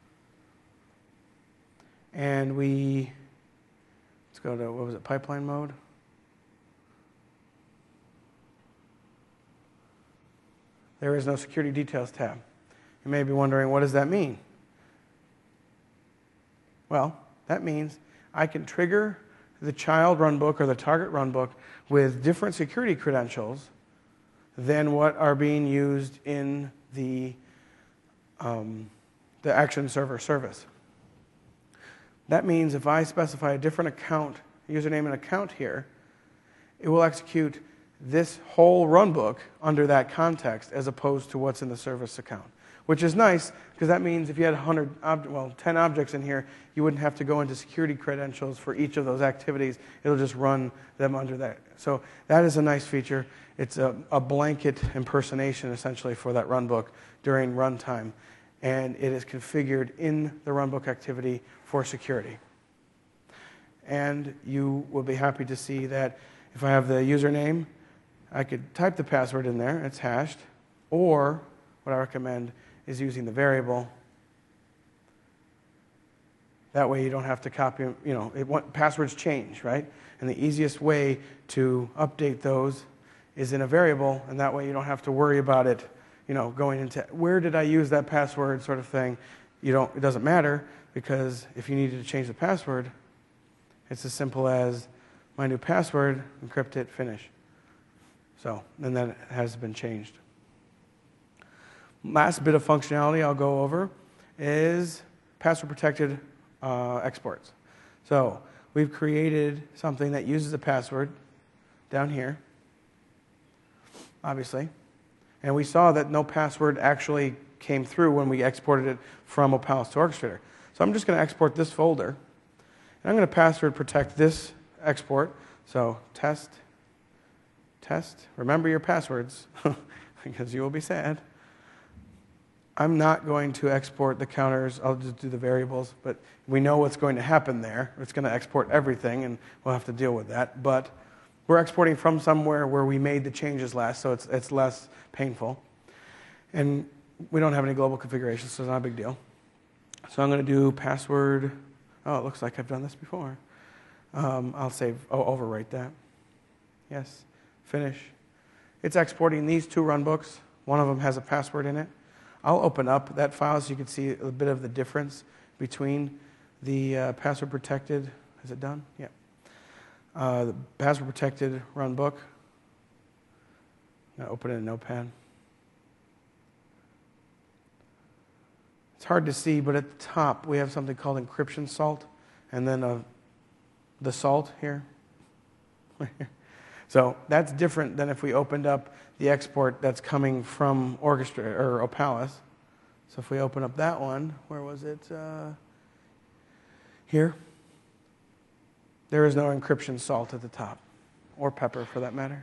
and we, let's go to, what was it, pipeline mode? There is no security details tab. You may be wondering, what does that mean? Well, that means I can trigger the child runbook or the target runbook with different security credentials than what are being used in the Um, the action server service. That means if I specify a different account, username and account here, it will execute this whole runbook under that context as opposed to what's in the service account, which is nice because that means if you had one hundred, ob well, ten objects in here, you wouldn't have to go into security credentials for each of those activities. It'll just run them under that. So that is a nice feature. It's a, a blanket impersonation essentially for that runbook during runtime, and it is configured in the runbook activity for security. And you will be happy to see that if I have the username, I could type the password in there, it's hashed, or what I recommend is using the variable. That way you don't have to copy, you know, it, what, passwords change, right? And the easiest way to update those is in a variable, and that way you don't have to worry about it, you know, going into where did I use that password sort of thing. You don't, it doesn't matter, because if you needed to change the password, it's as simple as my new password, encrypt it, finish. So, and that has been changed. Last bit of functionality I'll go over is password protected uh, exports. So we've created something that uses a password down here, obviously. And we saw that no password actually came through when we exported it from Opalis to Orchestrator. So I'm just going to export this folder. And I'm going to password protect this export. So test, test. Remember your passwords, because you will be sad. I'm not going to export the counters. I'll just do the variables. But we know what's going to happen there. It's going to export everything, and we'll have to deal with that. But we're exporting from somewhere where we made the changes last, so it's, it's less painful. And we don't have any global configurations, so it's not a big deal. So I'm going to do password. Oh, it looks like I've done this before. Um, I'll save, oh, overwrite that. Yes, finish. It's exporting these two runbooks. One of them has a password in it. I'll open up that file so you can see a bit of the difference between the uh, password protected. Is it done? Yeah. Uh, the password protected runbook. I'm going to open it in Notepad. It's hard to see, but at the top we have something called encryption salt, and then a, the salt here. So that's different than if we opened up the export that's coming from Orchestra or Opalis. So if we open up that one, where was it? Uh, here. There is no encryption salt at the top, or pepper for that matter.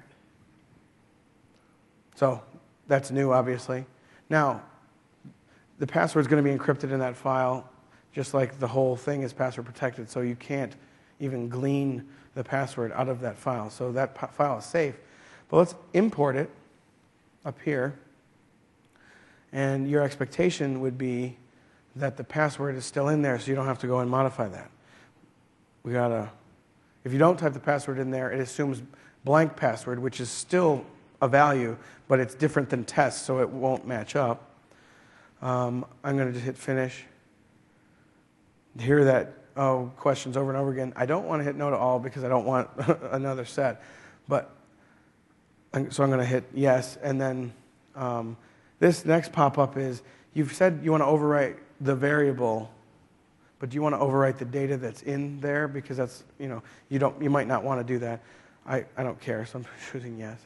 So that's new, obviously. Now, the password is going to be encrypted in that file, just like the whole thing is password protected, so you can't even glean the password out of that file. So that p- file is safe. But let's import it up here. And your expectation would be that the password is still in there, so you don't have to go and modify that. We gotta, if you don't type the password in there, it assumes blank password, which is still a value, but it's different than test, so it won't match up. Um, I'm going to just hit finish. Hear that oh questions over and over again. I don't want to hit no to all because I don't want another set, but so I'm going to hit yes, and then um, this next pop-up is you've said you want to overwrite the variable, but do you want to overwrite the data that's in there? Because that's, you know, you don't, you might not want to do that. I, I don't care, so I'm choosing yes.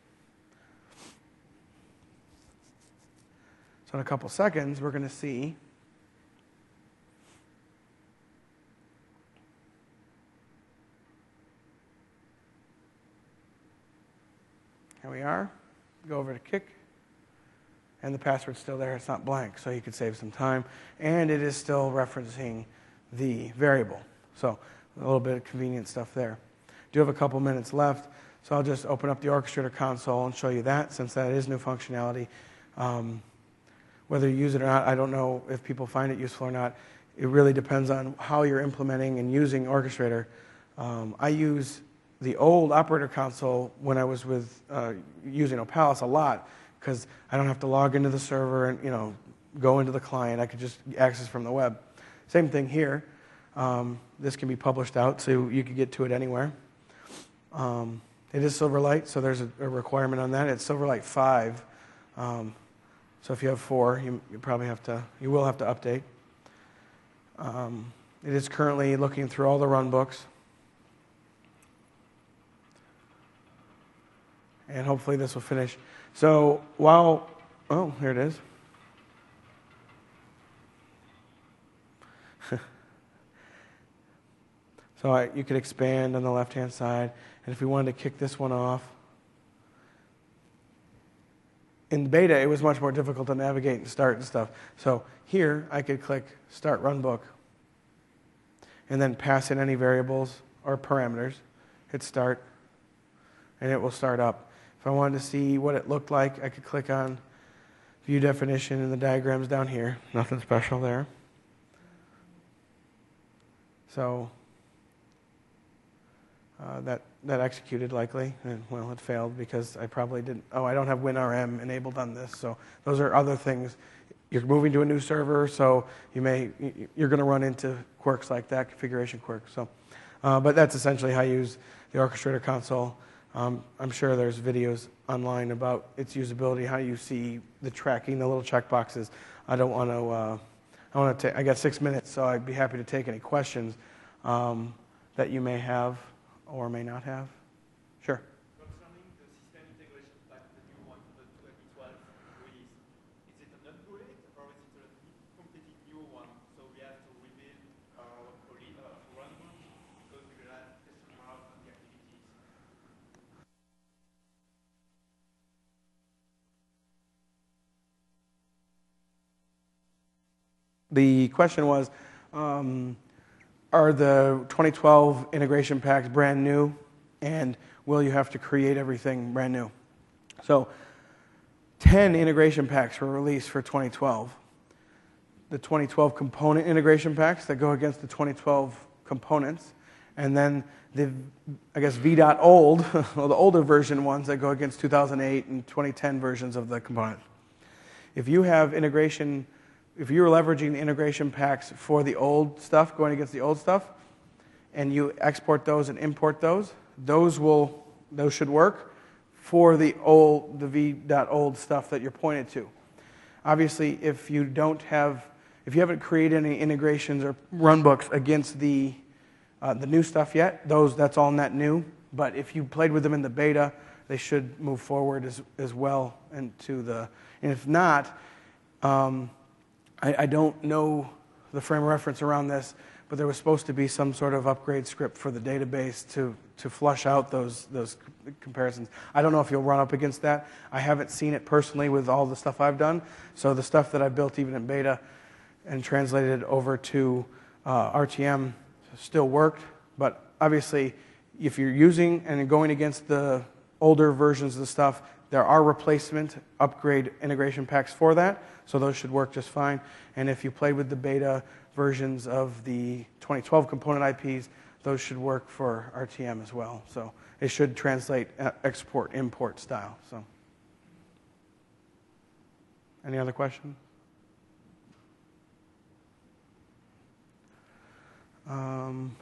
So in a couple seconds, we're going to see here we are. Go over to Kik. And the password's still there. It's not blank, so you could save some time. And it is still referencing the variable. So a little bit of convenient stuff there. Do have a couple minutes left, so I'll just open up the Orchestrator console and show you that, since that is new functionality. Um, whether you use it or not, I don't know if people find it useful or not. It really depends on how you're implementing and using Orchestrator. Um, I use the old operator console when I was with uh, using Opalis a lot, because I don't have to log into the server and, you know, go into the client. I could just access from the web. Same thing here. Um, this can be published out, so you can get to it anywhere. Um, it is Silverlight, so there's a, a requirement on that. It's Silverlight five. Um, so if you have four, you, you probably have to, you will have to update. Um, it is currently looking through all the run books. And hopefully this will finish. So while, oh, here it is. So I, you could expand on the left-hand side. And if we wanted to kick this one off, in beta, it was much more difficult to navigate and start and stuff. So here, I could click Start Run Book, and then pass in any variables or parameters, hit Start, and it will start up. If I wanted to see what it looked like, I could click on View Definition and the diagrams down here. Nothing special there. So uh, that that executed likely, and well, it failed because I probably didn't. Oh, I don't have WinRM enabled on this. So those are other things. You're moving to a new server, so you may you're going to run into quirks like that, configuration quirks. So, uh, but that's essentially how you use the Orchestrator console. Um, I'm sure there's videos online about its usability, how you see the tracking, the little checkboxes. I don't want to. Uh, I want to. I got six minutes, so I'd be happy to take any questions um, that you may have or may not have. Sure. Concerning the system integration pack, the new one for the twenty twelve release, is it an upgrade or is it a completely new one? So we have to rebuild our run book because we will have question marks on the activities. The question was, um, are the twenty twelve integration packs brand new, and will you have to create everything brand new? So ten integration packs were released for twenty twelve. The twenty twelve component integration packs that go against the twenty twelve components, and then the, I guess, V.old, well, the older version ones that go against two thousand eight and twenty ten versions of the component. If you have integration If you're leveraging the integration packs for the old stuff, going against the old stuff, and you export those and import those, those will those should work for the old the V.old stuff that you're pointed to. Obviously, if you don't have if you haven't created any integrations or runbooks against the uh, the new stuff yet, those that's all net new. But if you played with them in the beta, they should move forward as as well into the. And if not, um, I, I don't know the frame of reference around this, but there was supposed to be some sort of upgrade script for the database to to flush out those those comparisons. I don't know if you'll run up against that. I haven't seen it personally with all the stuff I've done. So the stuff that I built even in beta and translated over to uh, R T M still worked. But obviously, if you're using and going against the older versions of the stuff, there are replacement upgrade integration packs for that. So those should work just fine. And if you played with the beta versions of the twenty twelve component I Ps, those should work for R T M as well. So it should translate uh, export, import style. So, any other questions? Um,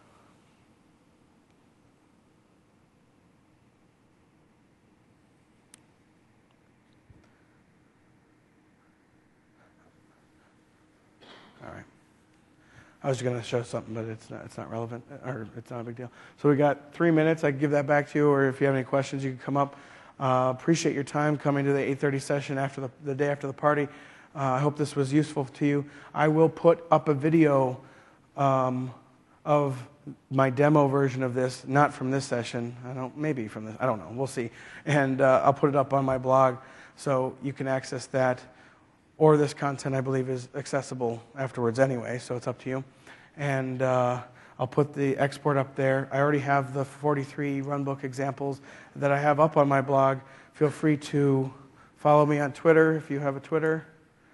all right. I was going to show something, but it's not, it's not relevant, or it's not a big deal. So we got three minutes. I can give that back to you, or if you have any questions, you can come up. Uh, appreciate your time coming to the eight thirty session after the, the day after the party. Uh, I hope this was useful to you. I will put up a video um, of my demo version of this, not from this session. I don't, maybe from this. I don't know. We'll see. And uh, I'll put it up on my blog, so you can access that. Or this content, I believe, is accessible afterwards anyway, so it's up to you. And uh, I'll put the export up there. I already have the forty-three runbook examples that I have up on my blog. Feel free to follow me on Twitter if you have a Twitter.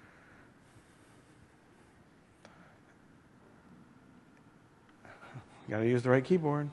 You got to use the right keyboard.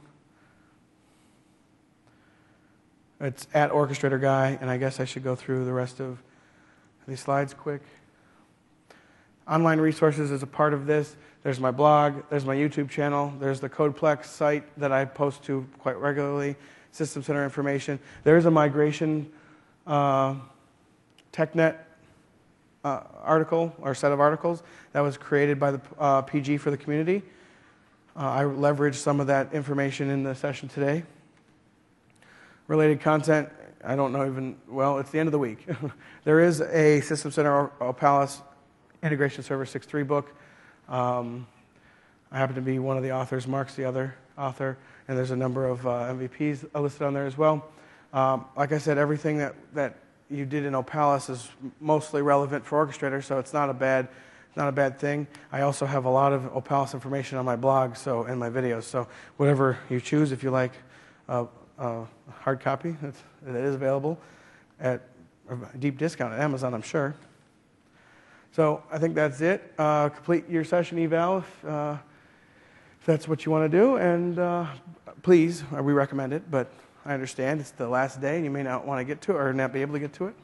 It's at Orchestrator Guy, and I guess I should go through the rest of these slides quick. Online resources is a part of this. There's my blog, there's my YouTube channel, there's the CodePlex site that I post to quite regularly, System Center information. There's a migration uh, TechNet uh, article, or set of articles, that was created by the uh, P G for the community. Uh, I leveraged some of that information in the session today. Related content, I don't know even, well, it's the end of the week. There is a System Center Opalis Integration Server six point three book. Um, I happen to be one of the authors. Mark's the other author. And there's a number of uh, M V Ps listed on there as well. Um, like I said, everything that, that you did in Opalis is mostly relevant for Orchestrator, so it's not a bad, not a bad thing. I also have a lot of Opalis information on my blog so, and my videos. So whatever you choose, if you like uh, uh, hard copy, it's, it is available at a deep discount at Amazon, I'm sure. So I think that's it. Uh, complete your session eval if, uh, if that's what you want to do. And uh, please, uh, we recommend it, but I understand it's the last day and you may not want to get to it or not be able to get to it.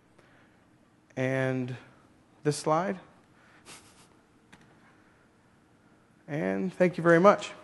And this slide. And thank you very much.